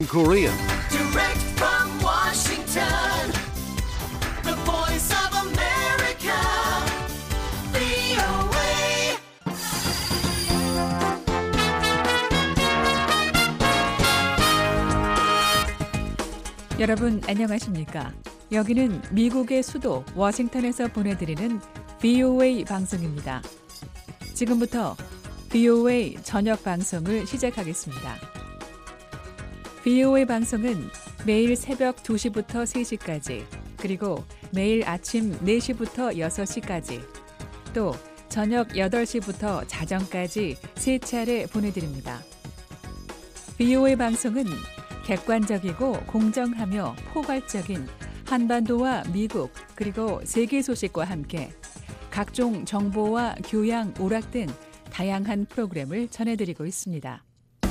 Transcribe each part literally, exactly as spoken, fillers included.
Korea. Direct from Washington, the voice of America, 브이오에이. 여러분 안녕하십니까? 여기는 미국의 수도 워싱턴에서 보내드리는 브이오에이 방송입니다. 지금부터 브이오에이 저녁 방송을 시작하겠습니다. 브이오에이 방송은 매일 새벽 두 시부터 세 시까지, 그리고 매일 아침 네 시부터 여섯 시까지, 또 저녁 여덟 시부터 자정까지 세 차례 보내드립니다. 브이오에이 방송은 객관적이고 공정하며 포괄적인 한반도와 미국 그리고 세계 소식과 함께 각종 정보와 교양, 오락 등 다양한 프로그램을 전해드리고 있습니다.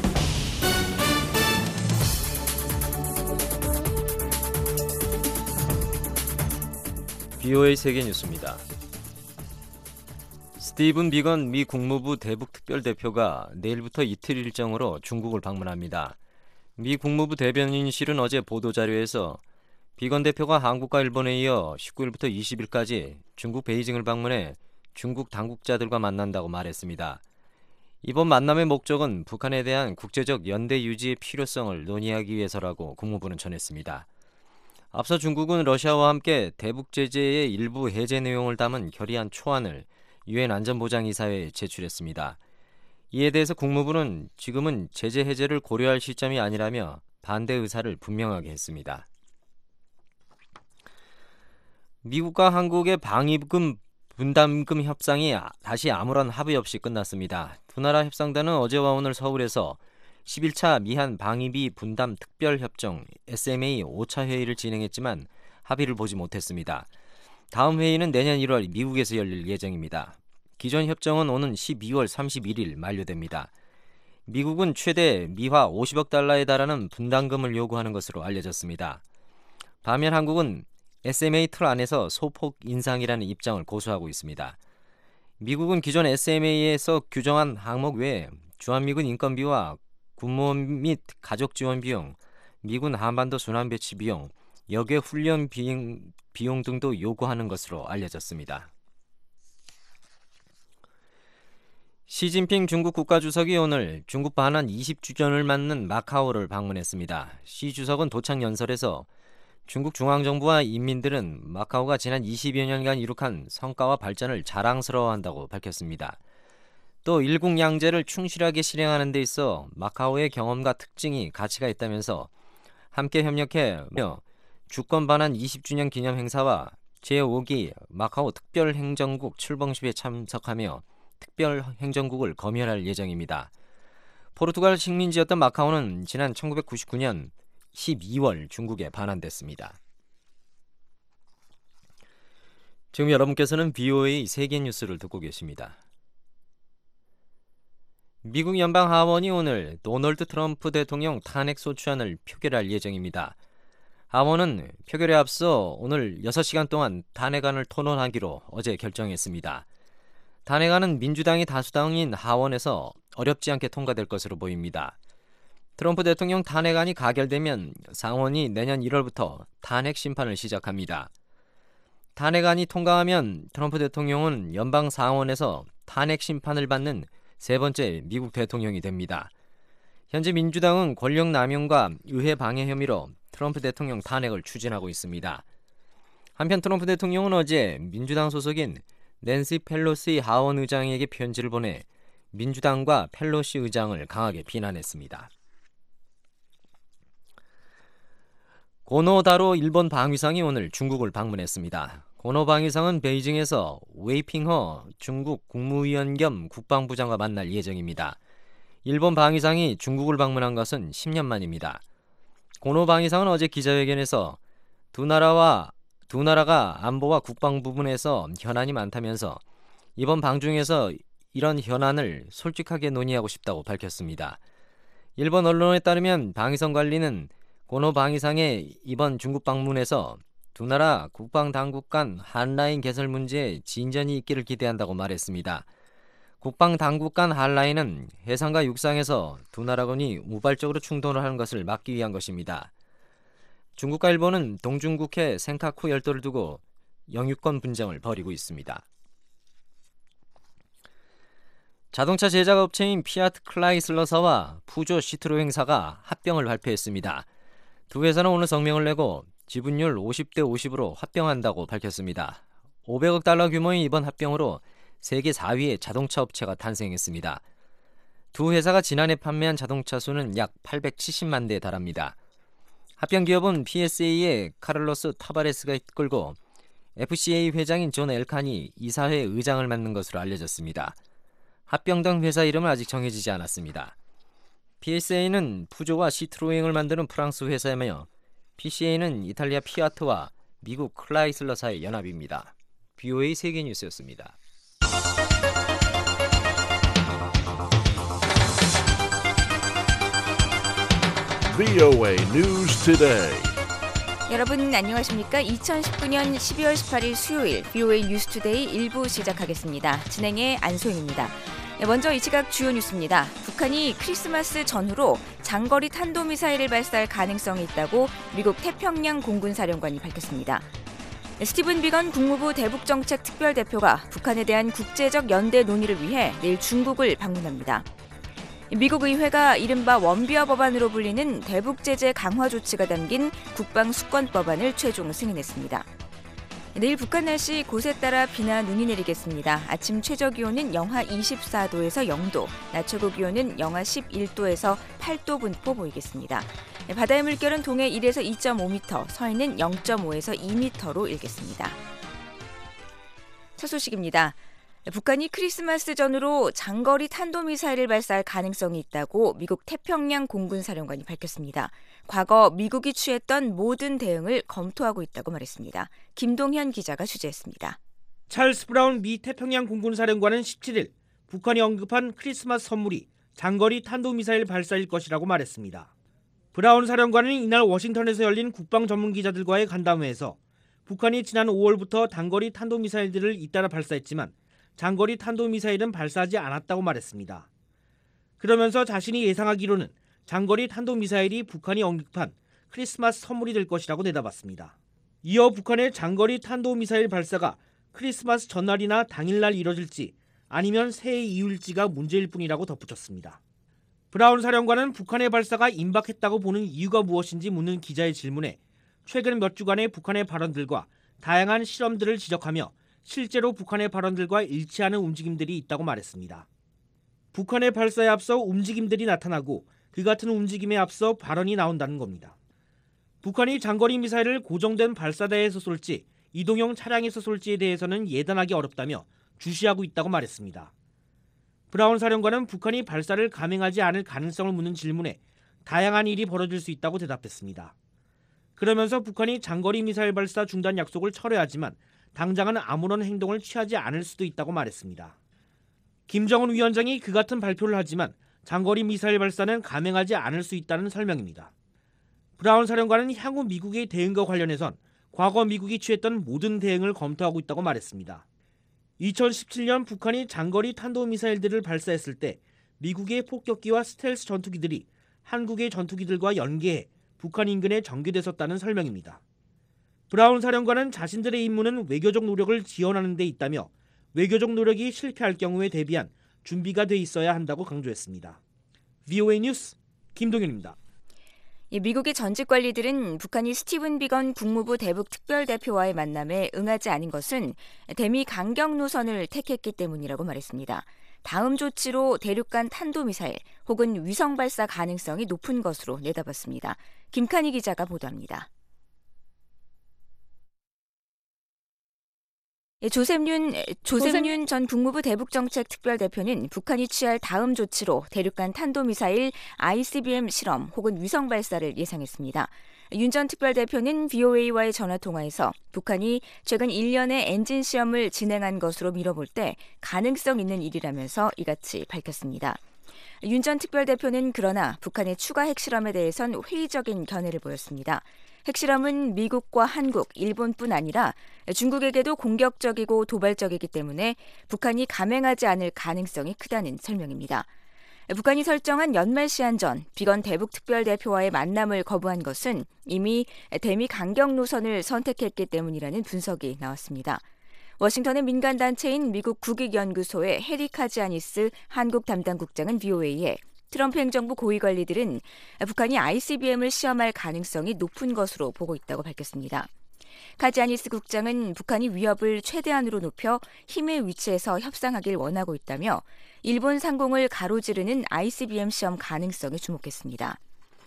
브이오에이 세계 뉴스입니다. 스티븐 비건 미 국무부 대북 특별대표가 내일부터 이틀 일정으로 중국을 방문합니다. 미 국무부 대변인실은 어제 보도자료에서 비건 대표가 한국과 일본에 이어 십구 일부터 이십 일까지 중국 베이징을 방문해 중국 당국자들과 만난다고 말했습니다. 이번 만남의 목적은 북한에 대한 국제적 연대 유지의 필요성을 논의하기 위해서라고 국무부는 전했습니다. 앞서 중국은 러시아와 함께 대북 제재의 일부 해제 내용을 담은 결의안 초안을 유엔 안전보장이사회에 제출했습니다. 이에 대해서 국무부는 지금은 제재 해제를 고려할 시점이 아니라며 반대 의사를 분명하게 했습니다. 미국과 한국의 방위금 분담금 협상이 다시 아무런 합의 없이 끝났습니다. 두 나라 협상단은 어제와 오늘 서울에서 십일 차 미한 방위비 분담 특별협정 에스엠에이 오 차 회의를 진행했지만 합의를 보지 못했습니다. 다음 회의는 내년 일월 미국에서 열릴 예정입니다. 기존 협정은 오는 십이월 삼십일일 만료됩니다. 미국은 최대 미화 오십억 달러에 달하는 분담금을 요구하는 것으로 알려졌습니다. 반면 한국은 에스엠에이 틀 안에서 소폭 인상이라는 입장을 고수하고 있습니다. 미국은 기존 에스엠에이에서 규정한 항목 외에 주한미군 인건비와 군무원 및 가족 지원 비용, 미군 한반도 순환 배치 비용, 역외 훈련 비용, 비용 등도 요구하는 것으로 알려졌습니다. 시진핑 중국 국가주석이 오늘 중국 반환 이십 주년을 맞는 마카오를 방문했습니다. 시 주석은 도착 연설에서 중국 중앙정부와 인민들은 마카오가 지난 이십여 년간 이룩한 성과와 발전을 자랑스러워한다고 밝혔습니다. 또 일국양제를 충실하게 실행하는 데 있어 마카오의 경험과 특징이 가치가 있다면서 함께 협력해 주권 반환 이십 주년 기념 행사와 제오 기 마카오 특별행정국 출범식에 참석하며 특별행정국을 검열할 예정입니다. 포르투갈 식민지였던 마카오는 지난 천구백구십구 년 십이월 중국에 반환됐습니다. 지금 여러분께서는 브이오에이 세계 뉴스를 듣고 계십니다. 미국 연방 하원이 오늘 도널드 트럼프 대통령 탄핵 소추안을 표결할 예정입니다. 하원은 표결에 앞서 오늘 여섯 시간 동안 탄핵안을 토론하기로 어제 결정했습니다. 탄핵안은 민주당이 다수당인 하원에서 어렵지 않게 통과될 것으로 보입니다. 트럼프 대통령 탄핵안이 가결되면 상원이 내년 일월부터 탄핵 심판을 시작합니다. 탄핵안이 통과하면 트럼프 대통령은 연방 상원에서 탄핵 심판을 받는 세 번째 미국 대통령이 됩니다. 현재 민주당은 권력 남용과 의회 방해 혐의로 트럼프 대통령 탄핵을 추진하고 있습니다. 한편 트럼프 대통령은 어제 민주당 소속인 낸시 펠로시 하원 의장에게 편지를 보내 민주당과 펠로시 의장을 강하게 비난했습니다. 고노다로 일본 방위상이 오늘 중국을 방문했습니다. 고노 방위상은 베이징에서 웨이핑허 중국 국무위원 겸 국방부 장과 만날 예정입니다. 일본 방위상이 중국을 방문한 것은 십 년 만입니다. 고노 방위상은 어제 기자회견에서 두 나라와 두 나라가 안보와 국방 부분에서 현안이 많다면서 이번 방중에서 이런 현안을 솔직하게 논의하고 싶다고 밝혔습니다. 일본 언론에 따르면 방위성 관리는 고노 방위상의 이번 중국 방문에서 두 나라 국방 당국 간 한라인 개설 문제에 진전이 있기를 기대한다고 말했습니다. 국방 당국 간 한라인은 해상과 육상에서 두 나라군이 우발적으로 충돌을 하는 것을 막기 위한 것입니다. 중국과 일본은 동중국해 센카쿠 열도를 두고 영유권 분쟁을 벌이고 있습니다. 자동차 제작 업체인 피아트 클라이슬러사와 푸조 시트로행사가 합병을 발표했습니다. 두 회사는 오늘 성명을 내고 지분율 오십 대 오십으로 합병한다고 밝혔습니다. 오백억 달러 규모의 이번 합병으로 세계 사 위의 자동차 업체가 탄생했습니다. 두 회사가 지난해 판매한 자동차 수는 약 팔백칠십만 대에 달합니다. 합병 기업은 피에스에이의 카를로스 타바레스가 이끌고 에프씨에이 회장인 존 엘칸이 이사회 의장을 맡는 것으로 알려졌습니다. 합병된 회사 이름은 아직 정해지지 않았습니다. 피에스에이는 푸조와 시트로행을 만드는 프랑스 회사이며 피씨에이는 이탈리아 피아트와 미국 클라이슬러사의 연합입니다. 브이오에이 세계뉴스였습니다. 브이오에이 News Today. 여러분 안녕하십니까? 이천십구 년 십이월 십팔일 수요일 브이오에이 뉴스투데이 일 부 시작하겠습니다. 진행의 안소영입니다. 먼저 이 시각 주요 뉴스입니다. 북한이 크리스마스 전후로 장거리 탄도미사일을 발사할 가능성이 있다고 미국 태평양 공군사령관이 밝혔습니다. 스티븐 비건 국무부 대북정책 특별대표가 북한에 대한 국제적 연대 논의를 위해 내일 중국을 방문합니다. 미국 의회가 이른바 원비어 법안으로 불리는 대북 제재 강화 조치가 담긴 국방수권법안을 최종 승인했습니다. 내일 북한 날씨 곳에 따라 비나 눈이 내리겠습니다. 아침 최저 기온은 영하 이십사 도에서 영 도, 낮 최고 기온은 영하 십일 도에서 팔 도 분포 보이겠습니다. 바다의 물결은 동해 일에서 이 점 오 미터, 서해는 영 점 오에서 이 미터로 일겠습니다. 첫 소식입니다. 북한이 크리스마스 전후로 장거리 탄도미사일을 발사할 가능성이 있다고 미국 태평양 공군사령관이 밝혔습니다. 과거 미국이 취했던 모든 대응을 검토하고 있다고 말했습니다. 김동현 기자가 취재했습니다. 찰스 브라운 미 태평양 공군사령관은 십칠일 북한이 언급한 크리스마스 선물이 장거리 탄도미사일 발사일 것이라고 말했습니다. 브라운 사령관은 이날 워싱턴에서 열린 국방 전문 기자들과의 간담회에서 북한이 지난 오월부터 단거리 탄도미사일들을 잇따라 발사했지만 장거리 탄도미사일은 발사하지 않았다고 말했습니다. 그러면서 자신이 예상하기로는 장거리 탄도미사일이 북한이 언급한 크리스마스 선물이 될 것이라고 내다봤습니다. 이어 북한의 장거리 탄도미사일 발사가 크리스마스 전날이나 당일날 이뤄질지 아니면 새해 이후일지가 문제일 뿐이라고 덧붙였습니다. 브라운 사령관은 북한의 발사가 임박했다고 보는 이유가 무엇인지 묻는 기자의 질문에 최근 몇 주간의 북한의 발언들과 다양한 실험들을 지적하며 실제로 북한의 발언들과 일치하는 움직임들이 있다고 말했습니다. 북한의 발사에 앞서 움직임들이 나타나고 그 같은 움직임에 앞서 발언이 나온다는 겁니다. 북한이 장거리 미사일을 고정된 발사대에서 쏠지 이동형 차량에서 쏠지에 대해서는 예단하기 어렵다며 주시하고 있다고 말했습니다. 브라운 사령관은 북한이 발사를 감행하지 않을 가능성을 묻는 질문에 다양한 일이 벌어질 수 있다고 대답했습니다. 그러면서 북한이 장거리 미사일 발사 중단 약속을 철회하지만 당장은 아무런 행동을 취하지 않을 수도 있다고 말했습니다. 김정은 위원장이 그 같은 발표를 하지만 장거리 미사일 발사는 감행하지 않을 수 있다는 설명입니다. 브라운 사령관은 향후 미국의 대응과 관련해선 과거 미국이 취했던 모든 대응을 검토하고 있다고 말했습니다. 이천십칠년 북한이 장거리 탄도미사일들을 발사했을 때 미국의 폭격기와 스텔스 전투기들이 한국의 전투기들과 연계해 북한 인근에 전개됐었다는 설명입니다. 브라운 사령관은 자신들의 임무는 외교적 노력을 지원하는 데 있다며 외교적 노력이 실패할 경우에 대비한 준비가 돼 있어야 한다고 강조했습니다. 브이오에이 뉴스 김동현입니다. 미국의 전직 관리들은 북한이 스티븐 비건 국무부 대북 특별대표와의 만남에 응하지 않은 것은 대미 강경 노선을 택했기 때문이라고 말했습니다. 다음 조치로 대륙간 탄도미사일 혹은 위성 발사 가능성이 높은 것으로 내다봤습니다. 김칸희 기자가 보도합니다. 조셉윤, 조셉윤 전 국무부 대북정책 특별대표는 북한이 취할 다음 조치로 대륙간 탄도미사일 아이씨비엠 실험 혹은 위성 발사를 예상했습니다. 윤 전 특별대표는 브이오에이와의 전화통화에서 북한이 최근 일 년의 엔진 시험을 진행한 것으로 미뤄볼 때 가능성 있는 일이라면서 이같이 밝혔습니다. 윤 전 특별대표는 그러나 북한의 추가 핵실험에 대해선 회의적인 견해를 보였습니다. 핵실험은 미국과 한국, 일본뿐 아니라 중국에게도 공격적이고 도발적이기 때문에 북한이 감행하지 않을 가능성이 크다는 설명입니다. 북한이 설정한 연말 시한 전 비건 대북 특별대표와의 만남을 거부한 것은 이미 대미 강경 노선을 선택했기 때문이라는 분석이 나왔습니다. 워싱턴의 민간단체인 미국 국익연구소의 해리 카지아니스 한국 담당국장은 브이오에이에 트럼프 행정부 고위관리들은 북한이 아이씨비엠을 시험할 가능성이 높은 것으로 보고 있다고 밝혔습니다. 카지아니스 국장은 북한이 위협을 최대한으로 높여 힘의 위치에서 협상하길 원하고 있다며 일본 상공을 가로지르는 아이씨비엠 시험 가능성에 주목했습니다.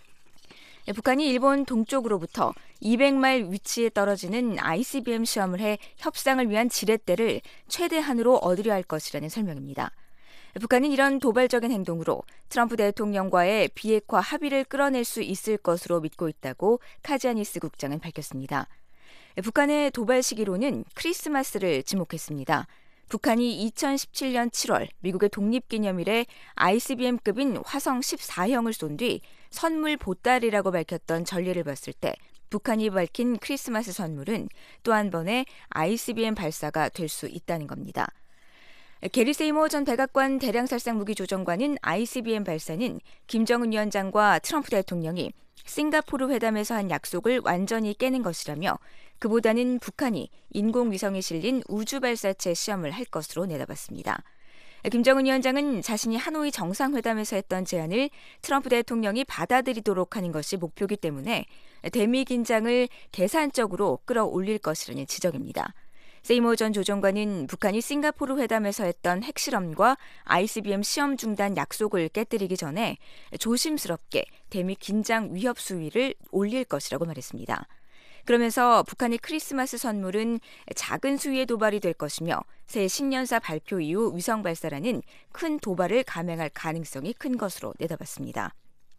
북한이 일본 동쪽으로부터 이백 마일 위치에 떨어지는 아이씨비엠 시험을 해 협상을 위한 지렛대를 최대한으로 얻으려 할 것이라는 설명입니다. 북한은 이런 도발적인 행동으로 트럼프 대통령과의 비핵화 합의를 끌어낼 수 있을 것으로 믿고 있다고 카지아니스 국장은 밝혔습니다. 북한의 도발 시기로는 크리스마스를 지목했습니다. 북한이 이천십칠년 칠월 미국의 독립기념일에 아이씨비엠급인 화성 십사형을 쏜 뒤 선물 보따리라고 밝혔던 전례를 봤을 때 북한이 밝힌 크리스마스 선물은 또 한 번의 아이씨비엠 발사가 될 수 있다는 겁니다. 게리 세이모 전 백악관 대량살상 무기조정관은 아이씨비엠 발사는 김정은 위원장과 트럼프 대통령이 싱가포르 회담에서 한 약속을 완전히 깨는 것이라며 그보다는 북한이 인공위성에 실린 우주발사체 시험을 할 것으로 내다봤습니다. 김정은 위원장은 자신이 하노이 정상회담에서 했던 제안을 트럼프 대통령이 받아들이도록 하는 것이 목표이기 때문에 대미 긴장을 계산적으로 끌어올릴 것이라는 지적입니다. 세이모 전 조정관은 북한이 싱가포르 회담에서 했던 핵실험과 아이씨비엠 시험 중단 약속을 깨뜨리기 전에 조심스럽게 대미 긴장 위협 수위를 올릴 것이라고 말했습니다. 그러면서 북한의 크리스마스 선물은 작은 수위의 도발이 될 것이며 새 신년사 발표 이후 위성 발사라는 큰 도발을 감행할 가능성이 큰 것으로 내다봤습니다.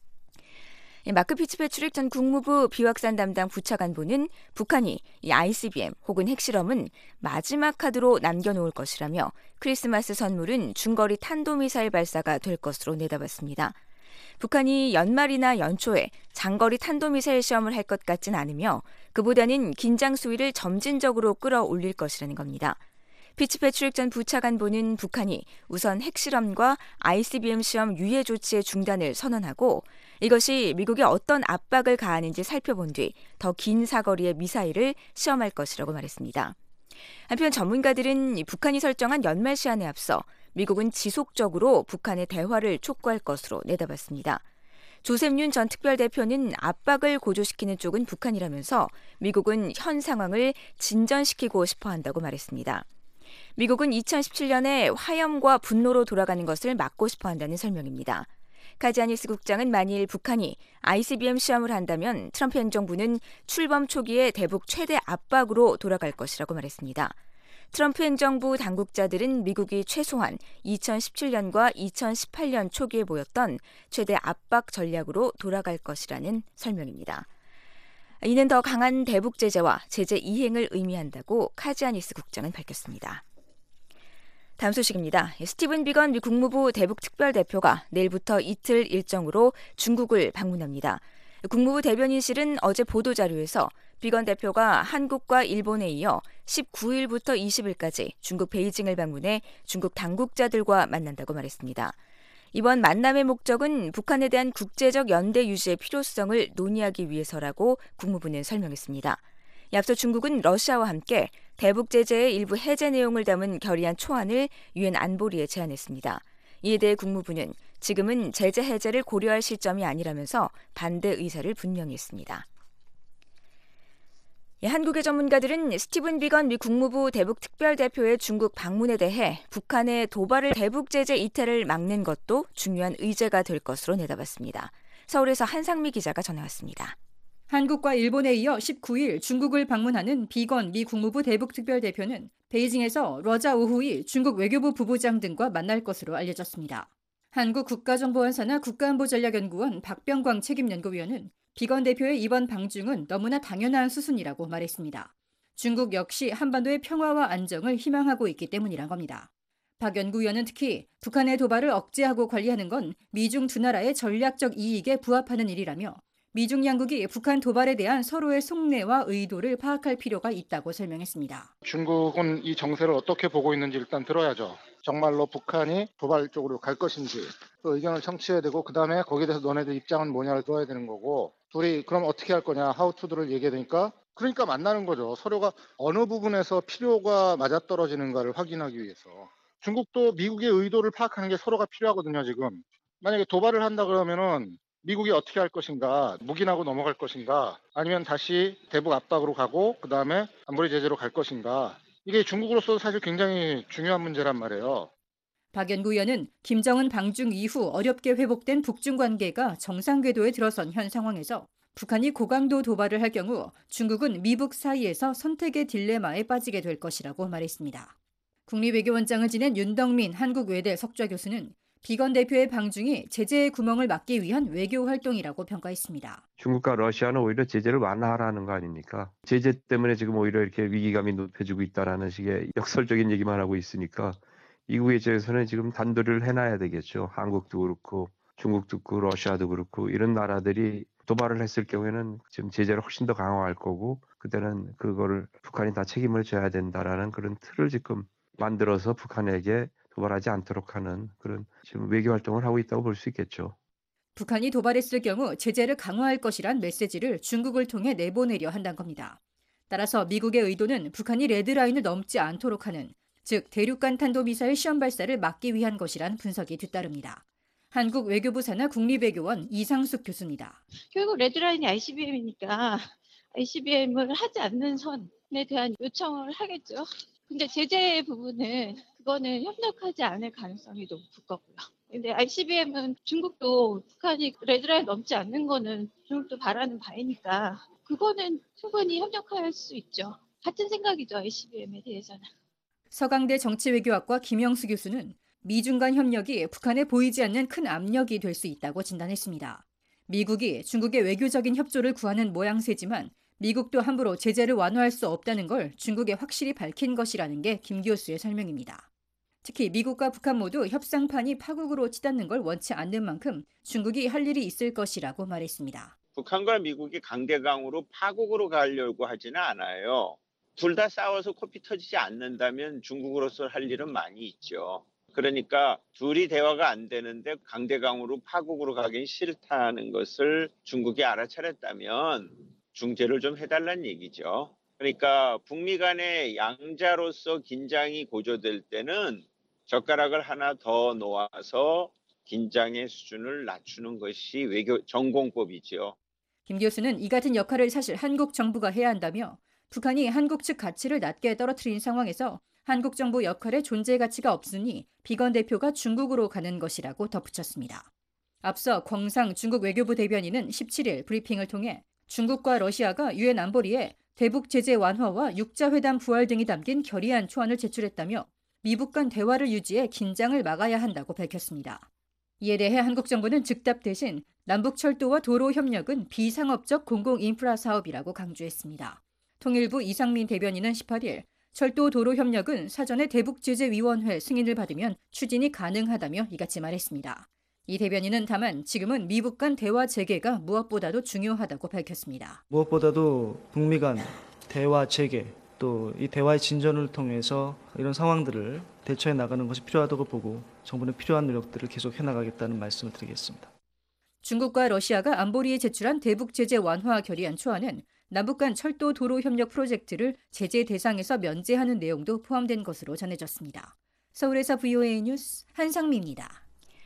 마크 피츠패트릭 전 국무부 비확산 담당 부차관보는 북한이 이 아이씨비엠 혹은 핵실험은 마지막 카드로 남겨놓을 것이라며 크리스마스 선물은 중거리 탄도미사일 발사가 될 것으로 내다봤습니다. 북한이 연말이나 연초에 장거리 탄도미사일 시험을 할 것 같진 않으며 그보다는 긴장 수위를 점진적으로 끌어올릴 것이라는 겁니다. 피츠패트릭 전 부차관보는 북한이 우선 핵실험과 아이씨비엠 시험 유예 조치의 중단을 선언하고 이것이 미국에 어떤 압박을 가하는지 살펴본 뒤 더 긴 사거리의 미사일을 시험할 것이라고 말했습니다. 한편 전문가들은 북한이 설정한 연말 시한에 앞서 미국은 지속적으로 북한의 대화를 촉구할 것으로 내다봤습니다. 조셉 윤 전 특별대표는 압박을 고조시키는 쪽은 북한이라면서 미국은 현 상황을 진전시키고 싶어 한다고 말했습니다. 미국은 이천십칠년에 화염과 분노로 돌아가는 것을 막고 싶어 한다는 설명입니다. 카지아니스 국장은 만일 북한이 아이씨비엠 시험을 한다면 트럼프 행정부는 출범 초기에 대북 최대 압박으로 돌아갈 것이라고 말했습니다. 트럼프 행정부 당국자들은 미국이 최소한 이천십칠년과 이천십팔년 초기에 보였던 최대 압박 전략으로 돌아갈 것이라는 설명입니다. 이는 더 강한 대북 제재와 제재 이행을 의미한다고 카지아니스 국장은 밝혔습니다. 다음 소식입니다. 스티븐 비건 미 국무부 대북 특별대표가 내일부터 이틀 일정으로 중국을 방문합니다. 국무부 대변인실은 어제 보도자료에서 비건 대표가 한국과 일본에 이어 십구일부터 이십일까지 중국 베이징을 방문해 중국 당국자들과 만난다고 말했습니다. 이번 만남의 목적은 북한에 대한 국제적 연대 유지의 필요성을 논의하기 위해서라고 국무부는 설명했습니다. 앞서 중국은 러시아와 함께 대북 제재의 일부 해제 내용을 담은 결의안 초안을 유엔 안보리에 제안했습니다. 이에 대해 국무부는 지금은 제재 해제를 고려할 시점이 아니라면서 반대 의사를 분명히 했습니다. 한국의 전문가들은 스티븐 비건 미 국무부 대북 특별대표의 중국 방문에 대해 북한의 도발을 대북 제재 이탈을 막는 것도 중요한 의제가 될 것으로 내다봤습니다. 서울에서 한상미 기자가 전해왔습니다. 한국과 일본에 이어 십구일 중국을 방문하는 비건 미 국무부 대북 특별대표는 베이징에서 러자 우후이 중국 외교부 부부장 등과 만날 것으로 알려졌습니다. 한국 국가정보원사나 국가안보전략연구원 박병광 책임연구위원은 비건 대표의 이번 방중은 너무나 당연한 수순이라고 말했습니다. 중국 역시 한반도의 평화와 안정을 희망하고 있기 때문이란 겁니다. 박 연구위원은 특히 북한의 도발을 억제하고 관리하는 건 미중 두 나라의 전략적 이익에 부합하는 일이라며 미중 양국이 북한 도발에 대한 서로의 속내와 의도를 파악할 필요가 있다고 설명했습니다. 중국은 이 정세를 어떻게 보고 있는지 일단 들어야죠. 정말로 북한이 도발 쪽으로 갈 것인지 그 의견을 청취해야 되고 그다음에 거기에 대해서 너네들 입장은 뭐냐를 들어야 되는 거고 둘이 그럼 어떻게 할 거냐 하우투들을 얘기해야 되니까 그러니까 만나는 거죠. 서로가 어느 부분에서 필요가 맞아떨어지는가를 확인하기 위해서. 중국도 미국의 의도를 파악하는 게 서로가 필요하거든요. 지금 만약에 도발을 한다 그러면은 미국이 어떻게 할 것인가, 묵인하고 넘어갈 것인가, 아니면 다시 대북 압박으로 가고 그 다음에 안보리 제재로 갈 것인가. 이게 중국으로서 사실 굉장히 중요한 문제란 말이에요. 박연구 의원은 김정은 방중 이후 어렵게 회복된 북중 관계가 정상 궤도에 들어선 현 상황에서 북한이 고강도 도발을 할 경우 중국은 미북 사이에서 선택의 딜레마에 빠지게 될 것이라고 말했습니다. 국립외교원장을 지낸 윤덕민 한국외대 석좌 교수는 비건 대표의 방중이 제재의 구멍을 막기 위한 외교 활동이라고 평가했습니다. 중국과 러시아는 오히려 제재를 완화하라는 거 아닙니까? 제재 때문에 지금 오히려 이렇게 위기감이 높아지고 있다라는 식의 역설적인 얘기만 하고 있으니까 미국의 입장에서는 지금 단도리를 해놔야 되겠죠. 한국도 그렇고 중국도 그렇고 러시아도 그렇고 이런 나라들이 도발을 했을 경우에는 지금 제재를 훨씬 더 강화할 거고 그때는 그거를 북한이 다 책임을 져야 된다라는 그런 틀을 지금 만들어서 북한에게 도발하지 않도록 하는 그런 지금 외교 활동을 하고 있다고 볼 수 있겠죠. 북한이 도발했을 경우 제재를 강화할 것이란 메시지를 중국을 통해 내보내려 한다는 겁니다. 따라서 미국의 의도는 북한이 레드라인을 넘지 않도록 하는, 즉 대륙간 탄도미사일 시험 발사를 막기 위한 것이란 분석이 뒤따릅니다. 한국 외교부 산하 국립외교원 이상숙 교수입니다. 결국 레드라인이 아이씨비엠이니까 아이씨비엠을 하지 않는 선에 대한 요청을 하겠죠. 근데 제재 부분은 그거는 협력하지 않을 가능성이 높을 거고요. 근데 아이씨비엠은 중국도 북한이 레드라인 넘지 않는 거는 중국도 바라는 바이니까 그거는 충분히 협력할 수 있죠. 같은 생각이죠. 아이씨비엠에 대해서는. 서강대 정치외교학과 김영수 교수는 미중 간 협력이 북한에 보이지 않는 큰 압력이 될 수 있다고 진단했습니다. 미국이 중국의 외교적인 협조를 구하는 모양새지만 미국도 함부로 제재를 완화할 수 없다는 걸 중국에 확실히 밝힌 것이라는 게 김 교수의 설명입니다. 특히 미국과 북한 모두 협상판이 파국으로 치닫는 걸 원치 않는 만큼 중국이 할 일이 있을 것이라고 말했습니다. 북한과 미국이 강대강으로 파국으로 가려고 하지는 않아요. 둘 다 싸워서 코피 터지지 않는다면 중국으로서 할 일은 많이 있죠. 그러니까 둘이 대화가 안 되는데 강대강으로 파국으로 가긴 싫다는 것을 중국이 알아차렸다면 중재를 좀 해달라는 얘기죠. 그러니까 북미 간의 양자로서 긴장이 고조될 때는 젓가락을 하나 더 놓아서 긴장의 수준을 낮추는 것이 외교 전공법이죠. 김 교수는 이 같은 역할을 사실 한국 정부가 해야 한다며 북한이 한국 측 가치를 낮게 떨어뜨린 상황에서 한국 정부 역할에 존재 가치가 없으니 비건 대표가 중국으로 가는 것이라고 덧붙였습니다. 앞서 광상 중국 외교부 대변인은 십칠일 브리핑을 통해 중국과 러시아가 유엔 안보리에 대북 제재 완화와 육자회담 부활 등이 담긴 결의안 초안을 제출했다며 미북 간 대화를 유지해 긴장을 막아야 한다고 밝혔습니다. 이에 대해 한국 정부는 즉답 대신 남북철도와 도로 협력은 비상업적 공공인프라 사업이라고 강조했습니다. 통일부 이상민 대변인은 십팔일 철도 도로 협력은 사전에 대북제재위원회 승인을 받으면 추진이 가능하다며 이같이 말했습니다. 이 대변인은 다만 지금은 미북 간 대화 재개가 무엇보다도 중요하다고 밝혔습니다. 무엇보다도 북미 간 대화 재개, 또 이 대화의 진전을 통해서 이런 상황들을 대처해 나가는 것이 필요하다고 보고 정부는 필요한 노력들을 계속 해나가겠다는 말씀을 드리겠습니다. 중국과 러시아가 안보리에 제출한 대북 제재 완화 결의안 초안은 남북 간 철도 도로 협력 프로젝트를 제재 대상에서 면제하는 내용도 포함된 것으로 전해졌습니다. 서울에서 브이오에이 뉴스 한상미입니다.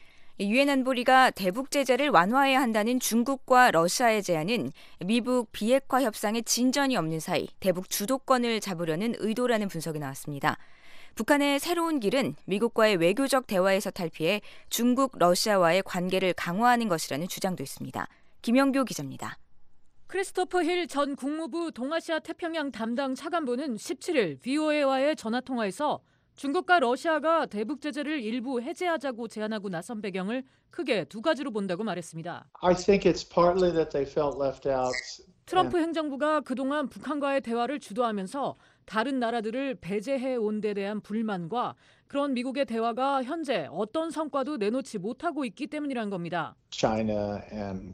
유엔 안보리가 대북 제재를 완화해야 한다는 중국과 러시아의 제안은 미북 비핵화 협상에 진전이 없는 사이 대북 주도권을 잡으려는 의도라는 분석이 나왔습니다. 북한의 새로운 길은 미국과의 외교적 대화에서 탈피해 중국, 러시아와의 관계를 강화하는 것이라는 주장도 있습니다. 김영교 기자입니다. 크리스토퍼 힐 전 국무부 동아시아 태평양 담당 차관보는 십칠일 브이오에이와의 전화통화에서 중국과 러시아가 대북 제재를 일부 해제하자고 제안하고 나선 배경을 크게 두 가지로 본다고 말했습니다. I think it's partly that they felt left out. 트럼프 행정부가 그동안 북한과의 대화를 주도하면서 다른 나라들을 배제해 온 데 대한 불만과 그런 미국의 대화가 현재 어떤 성과도 내놓지 못하고 있기 때문이란 겁니다. China and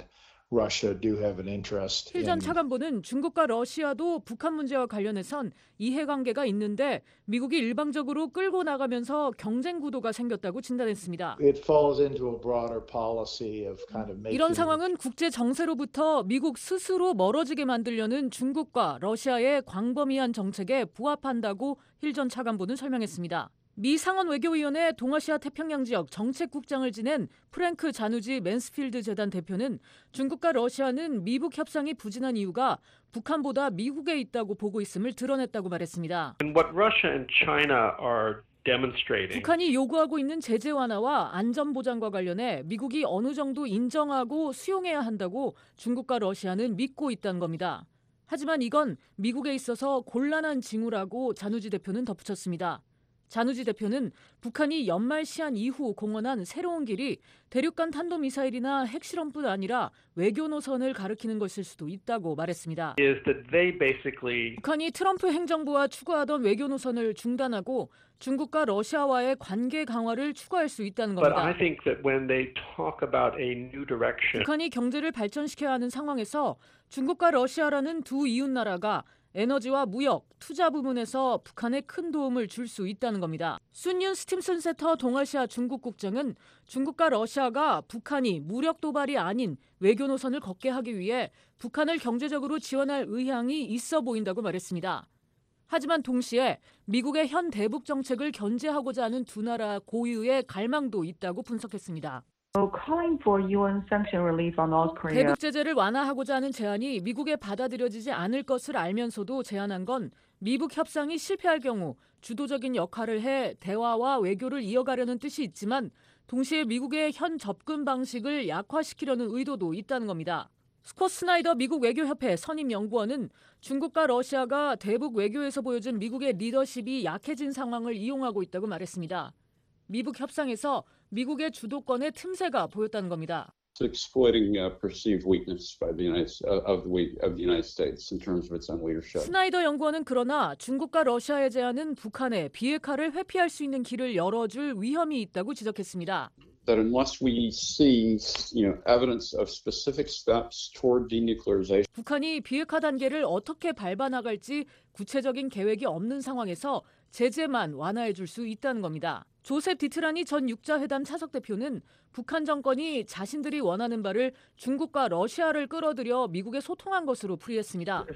Russia do have an interest 힐 전 in 차관보는 중국과 러시아도 북한 문제와 관련해선 이해관계가 있는데 미국이 일방적으로 끌고 나가면서 경쟁 구도가 생겼다고 진단했습니다. it falls into a broader policy of kind of making 이런 상황은 국제 정세로부터 미국 스스로 멀어지게 만들려는 중국과 러시아의 광범위한 정책에 부합한다고 힐 전 차관보는 설명했습니다. 미 상원 외교위원회 동아시아 태평양 지역 정책국장을 지낸 프랭크 자누지 맨스필드 재단 대표는 중국과 러시아는 미북 협상이 부진한 이유가 북한보다 미국에 있다고 보고 있음을 드러냈다고 말했습니다. And what Russia and China are demonstrating. 북한이 요구하고 있는 제재 완화와 안전 보장과 관련해 미국이 어느 정도 인정하고 수용해야 한다고 중국과 러시아는 믿고 있다는 겁니다. 하지만 이건 미국에 있어서 곤란한 징후라고 자누지 대표는 덧붙였습니다. 자누지 대표는 북한이 연말 시한 이후 공언한 새로운 길이 대륙간 탄도미사일이나 핵실험뿐 아니라 외교 노선을 가리키는 것일 수도 있다고 말했습니다. Is that they basically 북한이 트럼프 행정부와 추구하던 외교 노선을 중단하고 중국과 러시아와의 관계 강화를 추구할 수 있다는 But 겁니다. I think that when they talk about a new direction. 북한이 경제를 발전시켜야 하는 상황에서 중국과 러시아라는 두 이웃 나라가 에너지와 무역, 투자 부문에서 북한에 큰 도움을 줄 수 있다는 겁니다. 순윤 스팀슨 세터 동아시아 중국 국장은 중국과 러시아가 북한이 무력 도발이 아닌 외교 노선을 걷게 하기 위해 북한을 경제적으로 지원할 의향이 있어 보인다고 말했습니다. 하지만 동시에 미국의 현 대북 정책을 견제하고자 하는 두 나라 고유의 갈망도 있다고 분석했습니다. calling for 유엔 sanction relief on North Korea. 대북 제재를 완화하고자 하는 제안이 미국에 받아들여지지 않을 것을 알면서도 제안한 건 미북 협상이 실패할 경우 주도적인 역할을 해 대화와 외교를 이어가려는 뜻이 있지만 동시에 미국의 현 접근 방식을 약화시키려는 의도도 있다는 겁니다. 스콧 스나이더 미국 외교협회 선임 연구원은 중국과 러시아가 대북 외교에서 보여준 미국의 리더십이 약해진 상황을 이용하고 있다고 말했습니다. 미북 협상에서 미국의 주도권의 틈새가 보였다는 겁니다. exploiting uh, perceived weakness by the United of the of the United States in terms of its own leadership. 스나이더 연구원은 그러나 중국과 러시아의 제안은 북한의 비핵화를 회피할 수 있는 길을 열어줄 위험이 있다고 지적했습니다. That unless we see, you know, evidence of specific steps toward denuclearization. 북한이 비핵화 단계를 어떻게 밟아 나갈지 구체적인 계획이 없는 상황에서 제재만 완화해 줄 수 있다는 겁니다. 조셉 디트라니 전 육자회담 차석 대표는 북한 정권이 자신들이 원하는 바를 중국과 러시아를 끌어들여 미국에 소통한 것으로 풀이했습니다.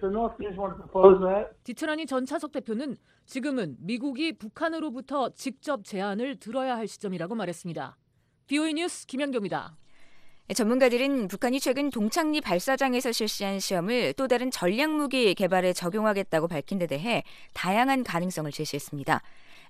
디트라니 전 차석 대표는 지금은 미국이 북한으로부터 직접 제안을 들어야 할 시점이라고 말했습니다. 비오이 뉴스 김연경입니다. 전문가들은 북한이 최근 동창리 발사장에서 실시한 시험을 또 다른 전략무기 개발에 적용하겠다고 밝힌 데 대해 다양한 가능성을 제시했습니다.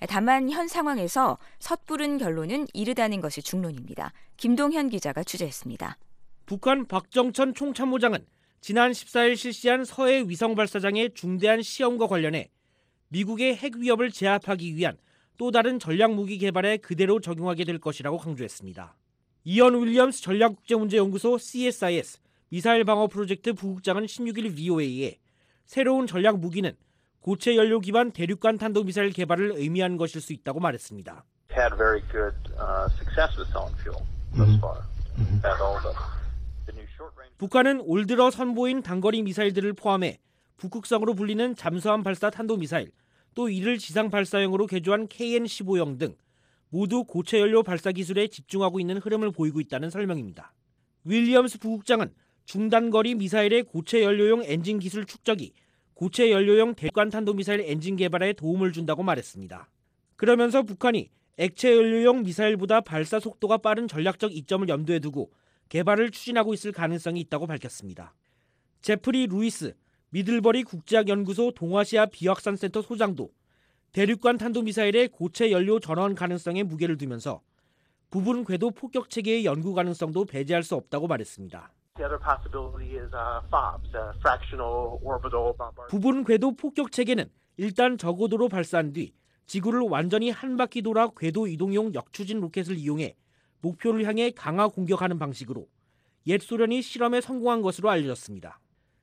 다만 현 상황에서 섣부른 결론은 이르다는 것이 중론입니다. 김동현 기자가 취재했습니다. 북한 박정천 총참모장은 지난 십사일 실시한 서해 위성 발사장의 중대한 시험과 관련해 미국의 핵 위협을 제압하기 위한 또 다른 전략무기 개발에 그대로 적용하게 될 것이라고 강조했습니다. 이언 윌리엄스 전략국제문제연구소 씨에스아이에스 미사일 방어 프로젝트 부국장은 십육일 브이오에이에 새로운 전략무기는 고체 연료 기반 대륙간 탄도미사일 개발을 의미하는 것일 수 있다고 말했습니다. Had very good uh, success with solid fuel thus far. Had all the, the new short range. 북한은 올 들어 선보인 단거리 미사일들을 포함해 북극성으로 불리는 잠수함 발사 탄도미사일, 또 이를 지상 발사형으로 개조한 케이엔 십오형 등 모두 고체 연료 발사 기술에 집중하고 있는 흐름을 보이고 있다는 설명입니다. 윌리엄스 부국장은 중단거리 미사일의 고체 연료용 엔진 기술 축적이 고체 연료용 대륙간 탄도미사일 엔진 개발에 도움을 준다고 말했습니다. 그러면서 북한이 액체 연료용 미사일보다 발사 속도가 빠른 전략적 이점을 염두에 두고 개발을 추진하고 있을 가능성이 있다고 밝혔습니다. 제프리 루이스 미들버리 국제학연구소 동아시아 비확산센터 소장도 대륙간 탄도미사일의 고체 연료 전원 가능성에 무게를 두면서 부분 궤도 폭격 체계의 연구 가능성도 배제할 수 없다고 말했습니다. The other possibility is uh, FOBS, uh, fractional orbital bombardment. 부분 궤도 폭격 체계는 일단 저고도로 발사한 뒤 지구를 완전히 한 바퀴 돌아 궤도 이동용 역추진 로켓을 이용해 목표를 향해 강화 공격하는 방식으로 옛 소련이 실험에 성공한 것으로 알려졌습니다.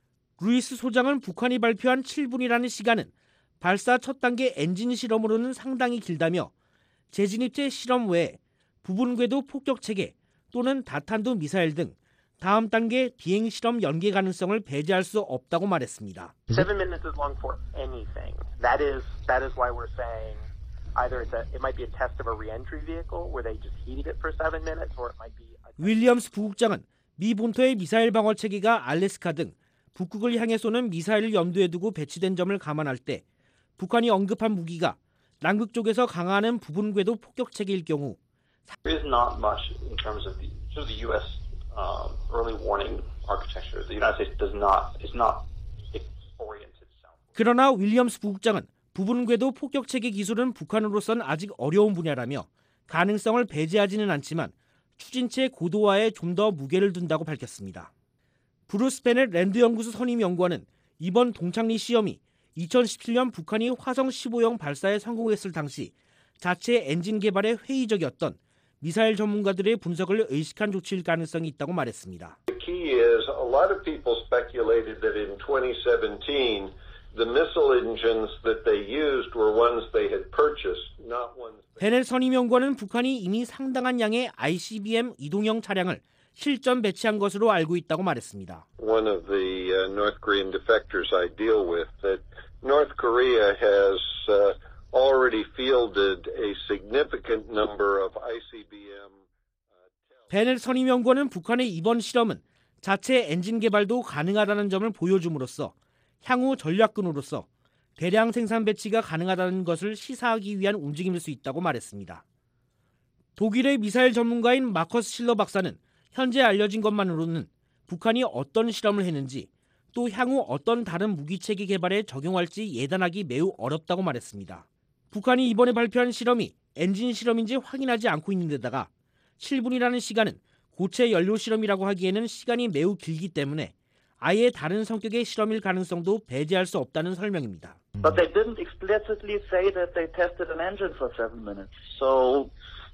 루이스 소장은 북한이 발표한 칠 분이라는 시간은 발사 첫 단계 엔진 실험으로는 상당히 길다며 재진입체 실험 외에 부분 궤도 폭격 체계 또는 다탄도 미사일 등 다음 단계 비행 실험 연계 가능성을 배제할 수 없다고 말했습니다. Seven minutes is long for anything. That is that is why we're saying either it's a, it might be a test of a re-entry vehicle where they just heated it for seven minutes, or it might be. A... 윌리엄스 부국장은 미 본토의 미사일 방어 체계가 알래스카 등 북극을 향해 쏘는 미사일을 염두에 두고 배치된 점을 감안할 때 북한이 언급한 무기가 남극 쪽에서 강화하는 부분 궤도 폭격 체계일 경우 There is not much in terms of the, sort of the U S um, early warning architecture. The United States does not is not oriented south. 그러나 윌리엄스 부국장은 부분 궤도 폭격 체계 기술은 북한으로선 아직 어려운 분야라며 가능성을 배제하지는 않지만 추진체 고도화에 좀 더 무게를 둔다고 밝혔습니다. 브루스 베넷 랜드 연구소 선임 연구원은 이번 동창리 시험이 이천십칠 년 북한이 화성 십오형 발사에 성공했을 당시 자체 엔진 개발에 회의적이었던 미사일 전문가들의 분석을 의식한 조치일 가능성이 있다고 말했습니다. The key is a lot of people speculated that in twenty seventeen the missile engines that they used were ones they had purchased, not ones. 베넷 선임 연구원은 북한이 이미 상당한 양의 아이씨비엠 이동형 차량을 실전 배치한 것으로 알고 있다고 말했습니다. One of the uh, North Korean defectors I deal with that North Korea has uh, already fielded a significant number of 아이씨비엠. 베넷 선임 연구원은 북한의 이번 실험은 자체 엔진 개발도 가능하다는 점을 보여줌으로써 향후 전략군으로서 대량 생산 배치가 가능하다는 것을 시사하기 위한 움직임일 수 있다고 말했습니다. 독일의 미사일 전문가인 마커스 실러 박사는 현재 알려진 것만으로는 북한이 어떤 실험을 했는지 또 향후 어떤 다른 무기체계 개발에 적용할지 예단하기 매우 어렵다고 말했습니다. 북한이 이번에 발표한 실험이 엔진 실험인지 확인하지 않고 있는 데다가 칠 분이라는 시간은 고체 연료 실험이라고 하기에는 시간이 매우 길기 때문에 아예 다른 성격의 실험일 가능성도 배제할 수 없다는 설명입니다. But they didn't explicitly say that they tested an engine for seven minutes. So